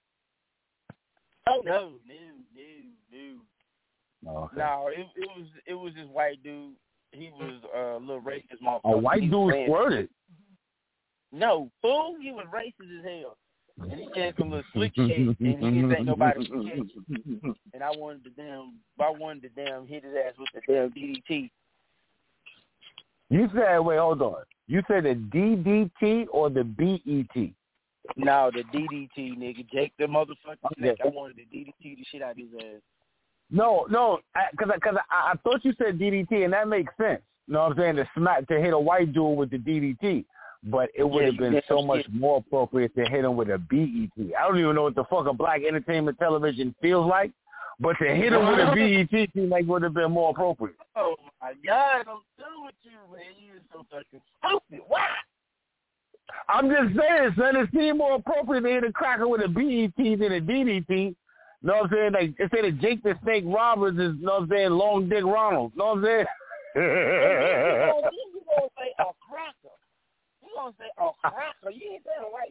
Oh no, no, no, no. Oh, okay. No, it, it was it was this white dude. He was uh, a little racist motherfucker. A white He dude ran. squirted? No, fool, he was racist as hell. And he had some little slick shit, and he didn't think nobody could catch him. And I wanted to damn, I wanted to damn hit his ass with the damn D D T. You said, wait, hold on. You said the D D T or the B E T? No, the D D T, nigga. Jake the motherfucking snake. I wanted the D D T the shit out of his ass. No, no, because I, cause I, I thought you said D D T, and that makes sense. You know what I'm saying? To smack, to hit a white dude with the D D T. But it would Yeah, have been yeah, so shit. much more appropriate to hit him with a B E T. I don't even know what the fuck a black entertainment television feels like, but to hit him with a B E T seems like would have been more appropriate. Oh, my God, I'm done with you, man. You're so fucking stupid. What? I'm just saying, son, it seemed more appropriate to hit a cracker with a B E T than a D D T. You know what I'm saying? Like, instead of Jake the Snake Roberts is, you know what I'm saying, Long Dick Ronald. You know what I'm saying? You're going to say a cracker. You're going to say a cracker. You ain't saying right.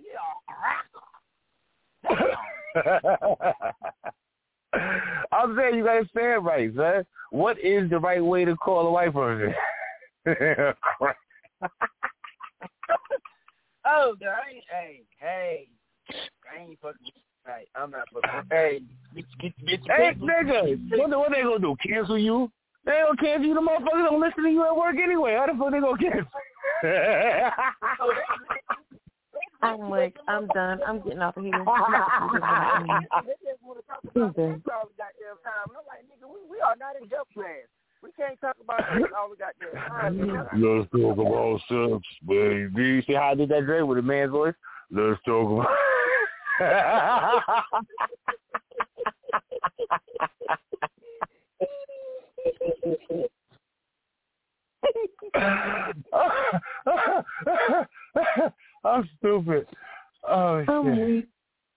You're a cracker. I'm saying you got to say it right, son. What is the right way to call a white person? Oh, God, I ain't, hey, hey. I ain't fucking right. I'm not fucking Hey, get, get, get Hey, nigga, what, what they going to do, cancel you? They ain't going to cancel you. The motherfuckers don't listen to you at work anyway. How the fuck they going to cancel? I'm like, I'm done. I'm getting off of here. Okay. We are not in joke class. We can't talk about sex all the goddamn time. Let's talk about sex, baby. You see how I did that, Dre, with a man's voice? Let's talk about I'm stupid. Oh, shit. I'm weak.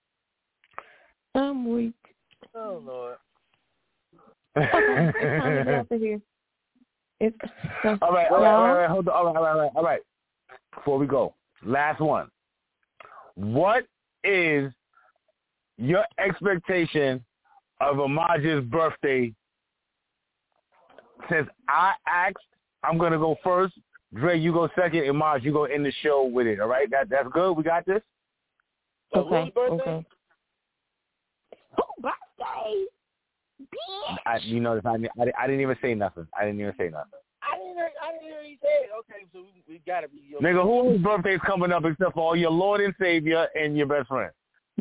I'm weak. Oh, Lord. Okay, it's time to get off of here. It's, so, all right, all right, y'all, all right, hold on. All right, all right, all right, all right. Before we go, last one. What is your expectation of Amaja's birthday? Since I asked, I'm going to go first. Dre, you go second. Amaj, you go end the show with it, all right? That, that's good? We got this? Okay, okay. Oh, birthday! I, you know, I, I, I didn't even say nothing. I didn't even say nothing. I didn't hear, I didn't hear you say it. Okay, so we, we got to be your... Nigga, whose birthday's coming up except for your Lord and Savior and your best friend?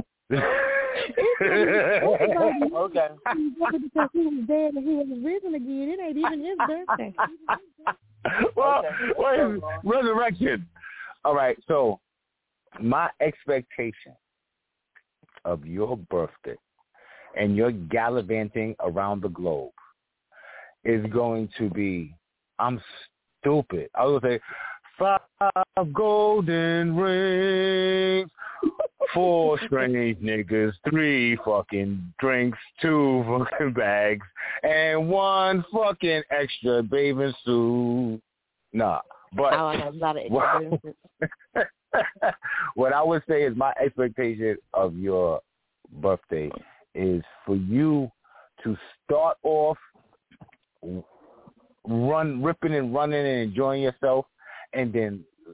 Okay. Because he was dead and he was risen again. It ain't even his birthday. Well, Okay. well, it's resurrection. All right, so my expectation of your birthday and your gallivanting around the globe is going to be, I'm stupid. I was going to say, five golden rings, four strange niggas, three fucking drinks, two fucking bags, and one fucking extra bathing suit. Nah, but Oh, I know, a lot of what, what I would say is my expectation of your birthday is for you to start off run, ripping and running and enjoying yourself, and then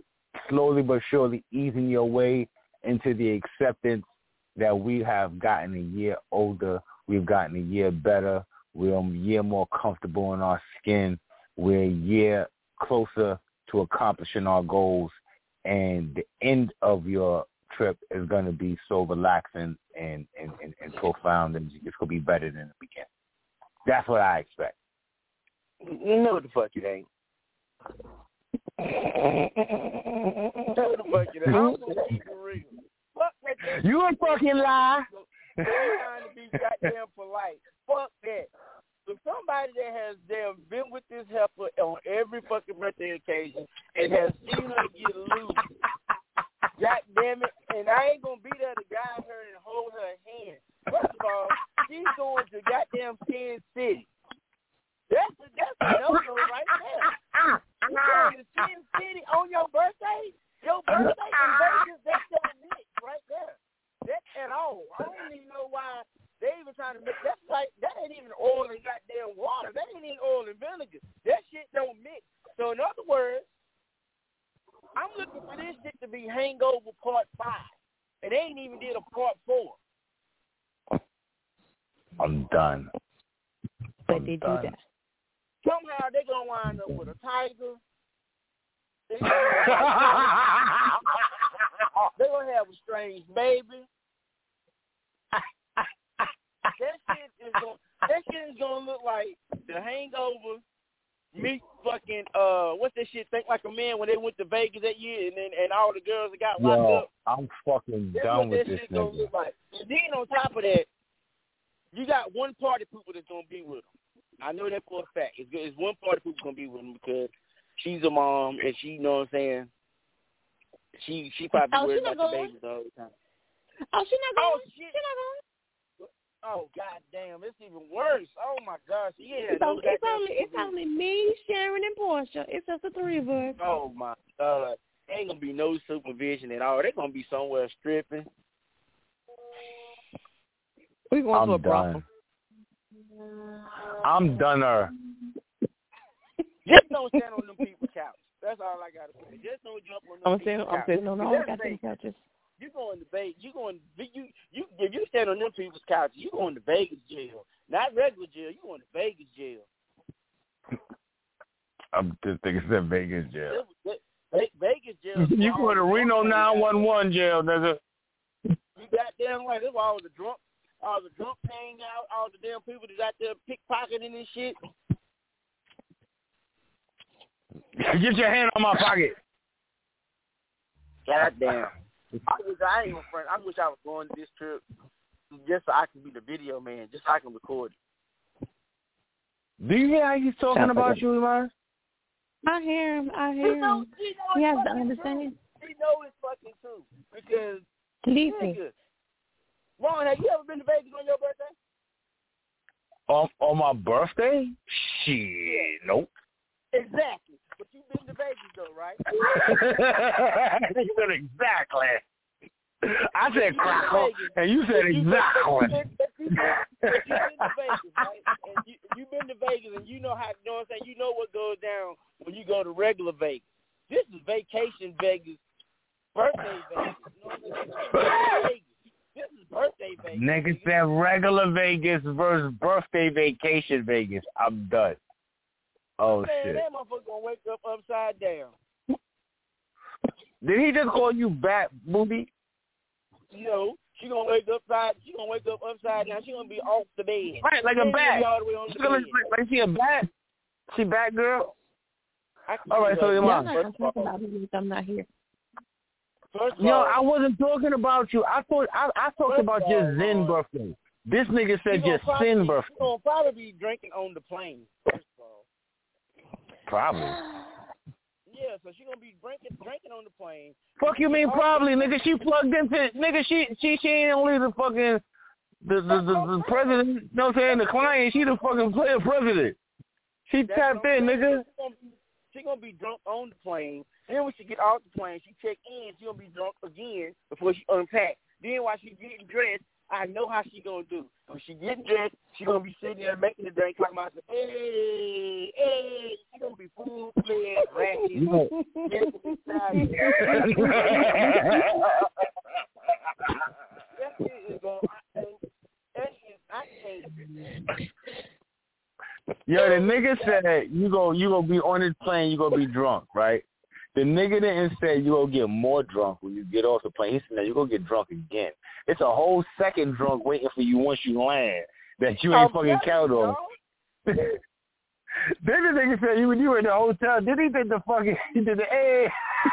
slowly but surely easing your way into the acceptance that we have gotten a year older, we've gotten a year better, we're a year more comfortable in our skin, we're a year closer to accomplishing our goals, and the end of your trip is going to be so relaxing and, and, and, and profound, and it's going to be better than the beginning. That's what I expect. You know what the fuck it ain't. You know what the fuck it ain't. I'm gonna keep it real. Fuck that. You a fucking lie. You're trying to be goddamn polite. Fuck that. So somebody that has damn been with this heifer on every fucking birthday occasion and has seen her get loose, god damn it, and I ain't gonna be there to guide her and hold her hand. First of all, she's going to goddamn Sin City. That's a, that's a no-no right there. You going to Sin City on your birthday? Your birthday in Vegas, that's your mix right there. That at all. I don't even know why they even trying to mix. That's like, that ain't even oil and goddamn water. That ain't even oil and vinegar. That shit don't mix. So in other words, I'm looking for this shit to be Hangover Part five. And they ain't even did a Part four. I'm done. But I'm they done. do that. Somehow they gonna wind up with a tiger. They gonna have a strange baby. That shit is gonna that shit is gonna look like the Hangover meet fucking uh what's that shit Think Like a Man when they went to Vegas that year and then and all the girls that got locked Yo, up. I'm fucking That's done what with that this shit gonna nigga. look like. And then on top of that, you got one party people that's gonna be with him. I know that for a fact. It's, it's one party people gonna be with him because she's a mom and she, you know what I'm saying. She she probably Oh, worried she not about the going. babies all the time. Oh, she not Oh going. shit! She not going. Oh goddamn! It's even worse. Oh my gosh! Yeah, It's, no only, it's goddamn only it's people. only me, Sharon, and Portia. It's just the three of us. Oh my god! Ain't gonna be no supervision at all. They're gonna be somewhere stripping. We going I'm to a done. brothel. I'm doneer. Just don't stand on them people's couch. That's all I gotta say. Just don't jump on them I'm people's saying, I'm couch. saying, no, no, I Let's got say, them couches. You going to Vegas? You going? You you if you stand on them people's couches, you going to Vegas jail, not regular jail. You going to Vegas jail. I'm just thinking it's Vegas jail. Vegas jail. You going to Reno nine one one jail, nigga. You goddamn right. That's why all the drunk, all the drunk hang out, all the damn people that out there pickpocketing and shit. Get your hand on my pocket. Goddamn. I wish I ain't friend. I wish I was going to this trip just so I can be the video man, just so I can record it. Do you hear how he's talking Sounds about like you, Iman? I hear him. I hear He, know, him. he, know He it's has to fucking understand. true. He know it's fucking true because Listen. nigga, Ron, have you ever been to Vegas on your birthday? On, on my birthday? Shit, Yeah. nope. Exactly. But you've been to Vegas though, right? You said exactly. I said crackle, and you said exactly. But you've been, but you've been to Vegas, right? And you, you've been to Vegas, and you know how, you know what I'm saying? You know what goes down when you go to regular Vegas. This is vacation Vegas, birthday Vegas. You know what I'm saying? This is birthday Vegas. Nigga said regular Vegas versus birthday vacation Vegas. I'm done. Oh, Man, shit. that motherfucker gonna wake up upside down. Did he just call you Bat Booby? You know, she gonna wake up upside. She gonna wake up upside down. She gonna be off the bed. Right, like She a ain't gonna bat. be all the way on She's the gonna bed. like, like she a bat? She bat girl? I can All right, see so her. your Y'all mom. not going to talk about me if I'm not here. First of Yo, all, I wasn't talking about you. I thought I, I talked First about of your all, Zen uh, birthday. This nigga she said gonna your probably- sin She birthday. gonna probably be drinking on the plane. First of all. Probably. Yeah, so she gonna be drinking drinking on the plane. Fuck you mean probably, nigga? She plugged into nigga. She she she ain't only the fucking the the the, the president. You know what I'm saying? The client. She the fucking player president. She That's tapped what I'm in, saying. nigga. She gonna, be, she gonna be drunk on the plane. Then when she get off the plane, she check in. She gonna be drunk again before she unpack. Then while she getting dressed, I know how she gonna do. When she get dressed, she gonna be sitting there making the drink talking about, hey, hey. She gonna be full fledged, ratchet, getting excited. That shit is gonna. That shit, I can't. Yo, the nigga said you go you gonna be on this plane, you gonna be drunk, right? The nigga didn't say you gonna get more drunk when you get off the plane. He said you gonna get drunk again. It's a whole second drunk waiting for you once you land that you ain't Oh, fucking count on. Then the nigga said you when you were in the hotel, did he did the fucking he did the hey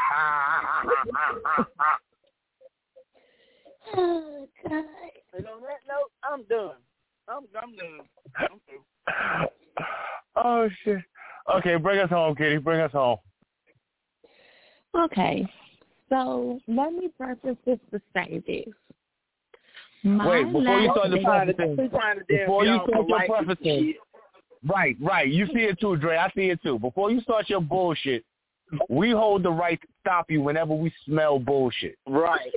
Oh God. And on that note, I'm done. I'm I'm done. I'm through. Oh shit. Okay, bring us home, Kitty. Bring us home. Okay, so let me preface this to say this. My Wait, before you start the last prefacing, day- before you start your right prefacing, right, right, you see it too, Dre. I see it too. Before you start your bullshit, we hold the right to stop you whenever we smell bullshit. Right.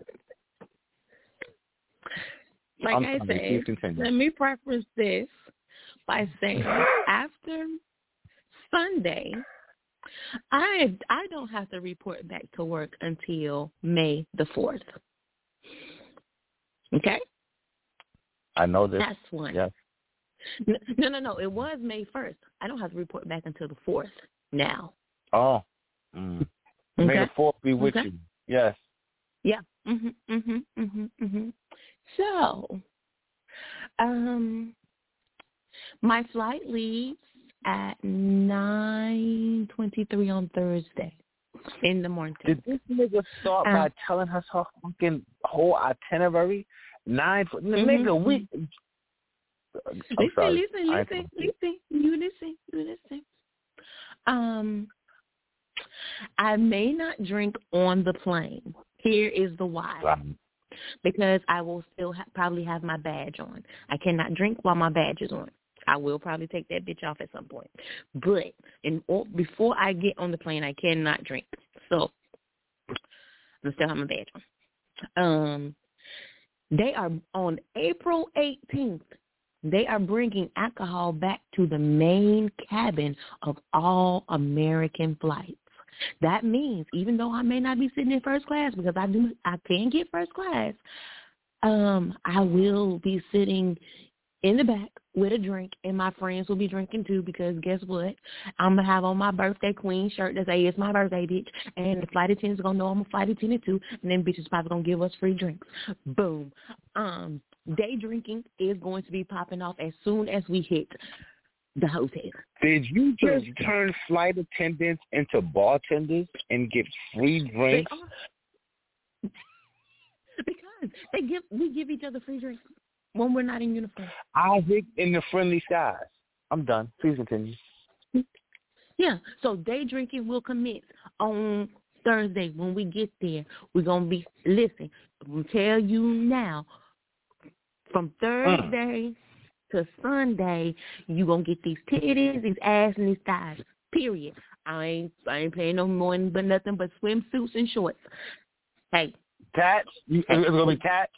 Like I'm I sorry, said, please continue. let me preface this by saying after Sunday, I I don't have to report back to work until May the fourth. Okay? I know this. That's one. Yes. No, no, no. It was May first. I don't have to report back until the fourth now. Oh. Mm. May Okay? the fourth be with Okay. you. Yes. Yeah. Mhm. Mhm. Mhm. Mhm. So, um, my flight leaves at nine twenty-three on Thursday in the morning. Did this nigga start Um, by telling us her fucking whole itinerary? Nine. Mm-hmm. Nigga, we. I'm listen, sorry. listen, I listen, listen. You listen, you listen. Um, I may not drink on the plane. Here is the why. Wow. Because I will still ha- probably have my badge on. I cannot drink while my badge is on. I will probably take that bitch off at some point. But in, or, before I get on the plane, I cannot drink. So I still have my badge on. Um, they are on April eighteenth. They are bringing alcohol back to the main cabin of all American flights. That means even though I may not be sitting in first class because I do, I can get first class. Um, I will be sitting in the back with a drink, and my friends will be drinking too because guess what? I'm gonna have on my birthday queen shirt that say it's my birthday, bitch, and the flight attendants gonna know I'm a flight attendant too, and then bitches probably gonna give us free drinks. Boom. Um, day drinking is going to be popping off as soon as we hit the hotel. Did you just turn flight attendants into bartenders and get free drinks? They are. Because they give we give each other free drinks when we're not in uniform. Isaac in the Friendly Skies. I'm done. Please continue. Yeah. So day drinking will commence on Thursday when we get there. We're gonna be listen. I'm gonna tell you now. From Thursday mm. to Sunday, you gonna get these titties, these ass, and these thighs. Period. I ain't I ain't paying no more but nothing but swimsuits and shorts. Hey. Tats? You, hey. It's gonna be tats?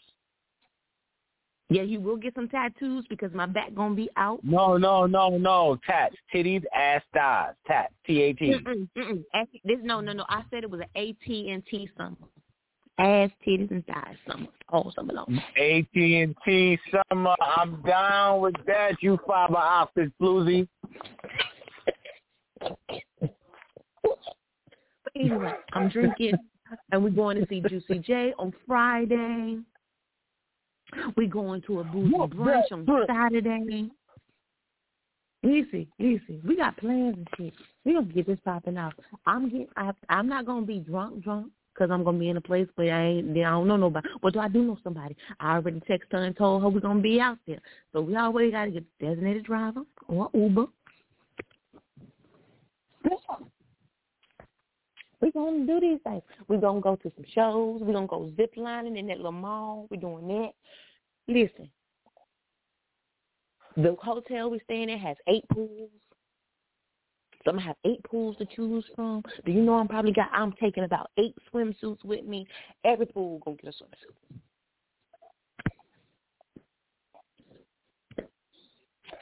Yeah, you will get some tattoos because my back gonna be out. No, no, no, no. Tats. Titties, ass, thighs. Tats. T A T. Mm-mm, mm-mm. This, no, no, no. I said it was an A T and T summer. Ass, titties, and thighs summer. All summer long. A T and T summer. I'm down with that, you fiber optic floozy. But anyway, I'm drinking, and we're going to see Juicy J on Friday. We're going to a boozy brunch on Saturday. Easy, easy. We got plans and shit. We're going to get this popping out. I'm getting, I, I'm not going to be drunk, drunk, because I'm going to be in a place where I ain't, I don't know nobody. But do I do know somebody? I already texted her and told her we're going to be out there. So we always got to get a designated driver or Uber. We're going to do these things. We're going to go to some shows. We're going to go zip lining in that little mall. We're doing that. Listen, the hotel we're staying in has eight pools. So I'm going to have eight pools to choose from. Do you know I'm probably got, I'm taking about eight swimsuits with me. Every pool going to get a swimsuit.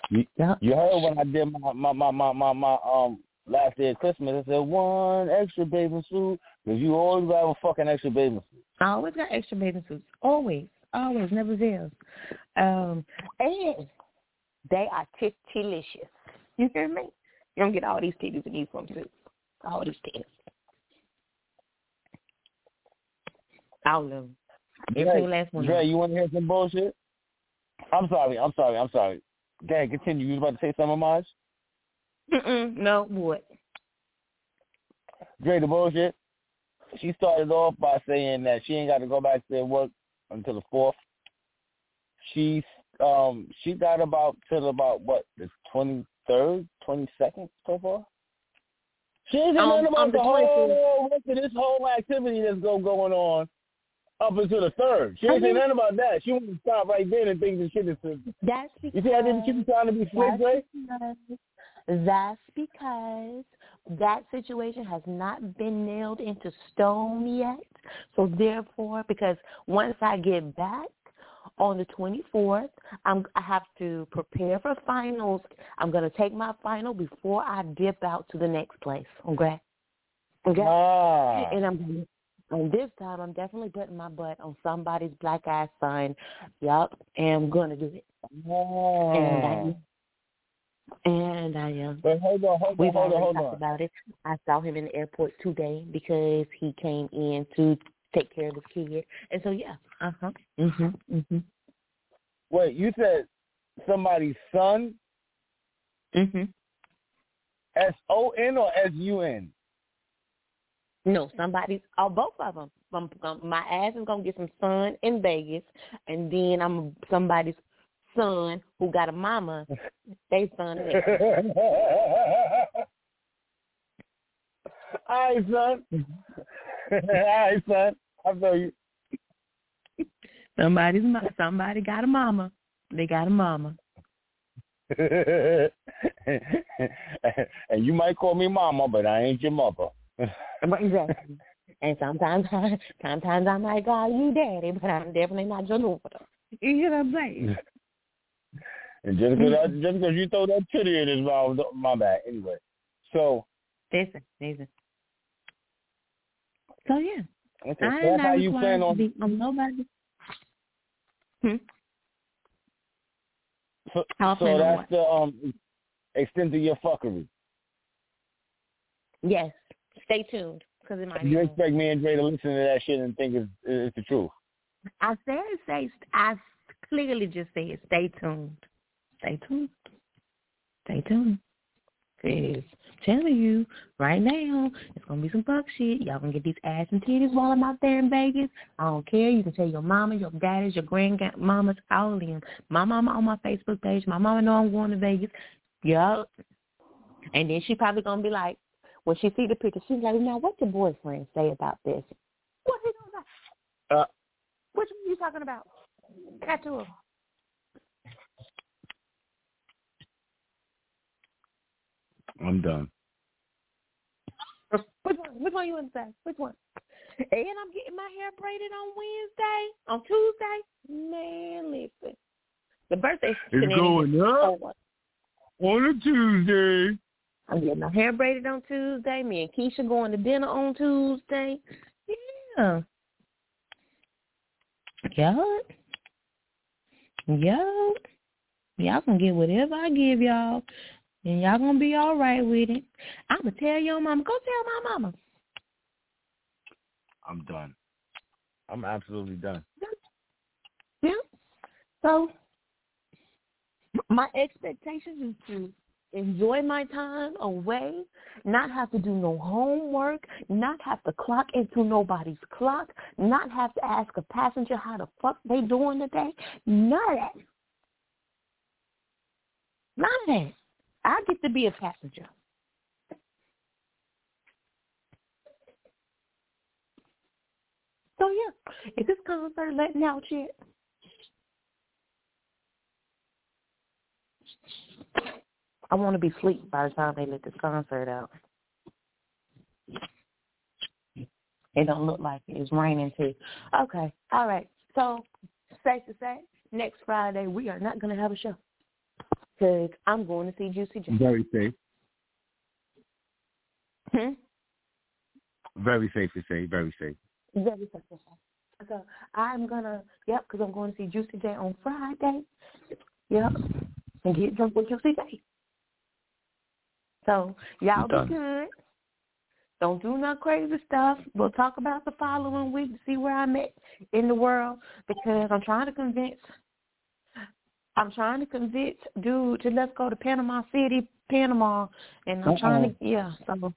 You, Yep. you heard when I did my my my my my, my um last day of Christmas, I said one extra bathing suit because you always got a fucking extra bathing suit. I always got extra bathing suits. Always. Always. Never fails. Um, and they are titty-licious. You hear me? You don't get all these titties in these swimsuits. All these titties. All of them. Every Dre, single last one. Dre, you want to hear some bullshit? I'm sorry. I'm sorry. I'm sorry. Dad, continue. You was about to say something, Maj? Mm-mm. No, what? Dre, the bullshit. She started off by saying that she ain't got to go back to work until the fourth. She um she got about till about what the twenty third, twenty second so far. She ain't said Um, nothing about um, the the whole rest of this whole activity that's go going on up until the third. She ain't I mean, say nothing about that. She want to stop right then and think this shit is. That's because You see how they keep trying to be slick, Dre? That's because that situation has not been nailed into stone yet. So therefore, because once I get back on the twenty-fourth, I'm, I have to prepare for finals. I'm going to take my final before I dip out to the next place. Okay? Okay? Ah. And I'm going to. And this time, I'm definitely putting my butt on somebody's black ass sign. Yup, and I'm going to do it. Oh. And I And I am. But hold on, hold on, We've hold on, already hold talked on. about it. I saw him in the airport today because he came in to take care of his kid. And so, yeah. Uh-huh. Mm-hmm. Mm-hmm. Wait, you said somebody's son? Mm-hmm. S O N or S U N? No, somebody's, oh, both of them. I'm, I'm, my ass is going to get some sun in Vegas, and then I'm somebody's son who got a mama, they son in Mexico. All right, son. All right, son. I feel you. Somebody's, somebody got a mama. They got a mama. And you might call me mama, but I ain't your mother. Exactly. And sometimes, sometimes I might call you daddy, but I'm definitely not your daughter. You know what I'm saying? And just because mm-hmm. just because you throw that titty in his mouth, my bad. Anyway, so listen, listen. So yeah, okay, I so am that's not how you plan on. Be, I'm nobody. Hmm? So, how so that's the um extent of your fuckery. Yes. Stay tuned, because it might. You be expect me and Dre to listen to that shit and think it's, it's the truth? I said, say, I clearly just said, stay tuned. Stay tuned. Stay tuned. Because I'm telling you, right now, it's going to be some fuck shit. Y'all going to get these ass and titties while I'm out there in Vegas. I don't care. You can tell your mama, your daddies, your grandmamas, all of them. My mama on my Facebook page. My mama know I'm going to Vegas. Yup. And then she probably going to be like, when she see the picture, she's like, now what your boyfriend say about this? What's he talking about? Uh, Which one are you talking about? Got to him. I'm done. Which one? Which one you want to say? Which one? And I'm getting my hair braided on Wednesday, on Tuesday. Man, listen. The birthday it's going up over. On a Tuesday. I'm getting my hair braided on Tuesday. Me and Keisha going to dinner on Tuesday. Yeah. Yup. Yup. Y'all gonna get whatever I give y'all. And y'all gonna be all right with it. I'm gonna tell your mama. Go tell my mama. I'm done. I'm absolutely done. Yeah. So my expectations is to enjoy my time away, not have to do no homework, not have to clock into nobody's clock, not have to ask a passenger how the fuck they doing today. None of that. None of that. I get to be a passenger. So yeah, is this concert letting out yet? I want to be asleep by the time they let this concert out. It don't look like it. It's raining too. Okay, all right. So, safe to say, next Friday we are not going to have a show. because I'm going to see Juicy J. Very safe. Hmm? Very safe to say. Very safe. Very safe to say. So I'm going to, yep, because I'm going to see Juicy J on Friday. Yep. And get drunk with Juicy J. So y'all be good. Don't do no crazy stuff. We'll talk about the following week to see where I'm at in the world, because I'm trying to convince I'm trying to convince dude to let's go to Panama City, Panama, and I'm Uh-oh. trying to yeah. So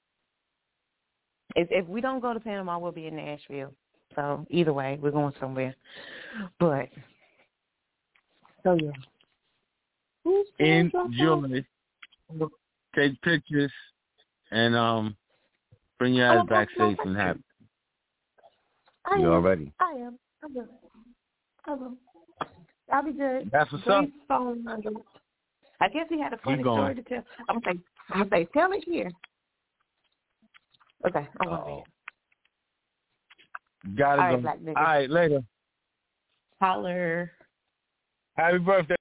if if we don't go to Panama, we'll be in Nashville. So either way, we're going somewhere. But so yeah, enjoy. Take pictures and um. Bring your ass oh, back safe and happy. I You am. already? I am. I will. I will. I'll be good. That's what's up. Phone I guess he had a funny story to tell. I'm gonna say, I'm gonna say, tell it here. Okay. I'm gonna Gotta All go. Right, All right, later. Holler. Happy birthday.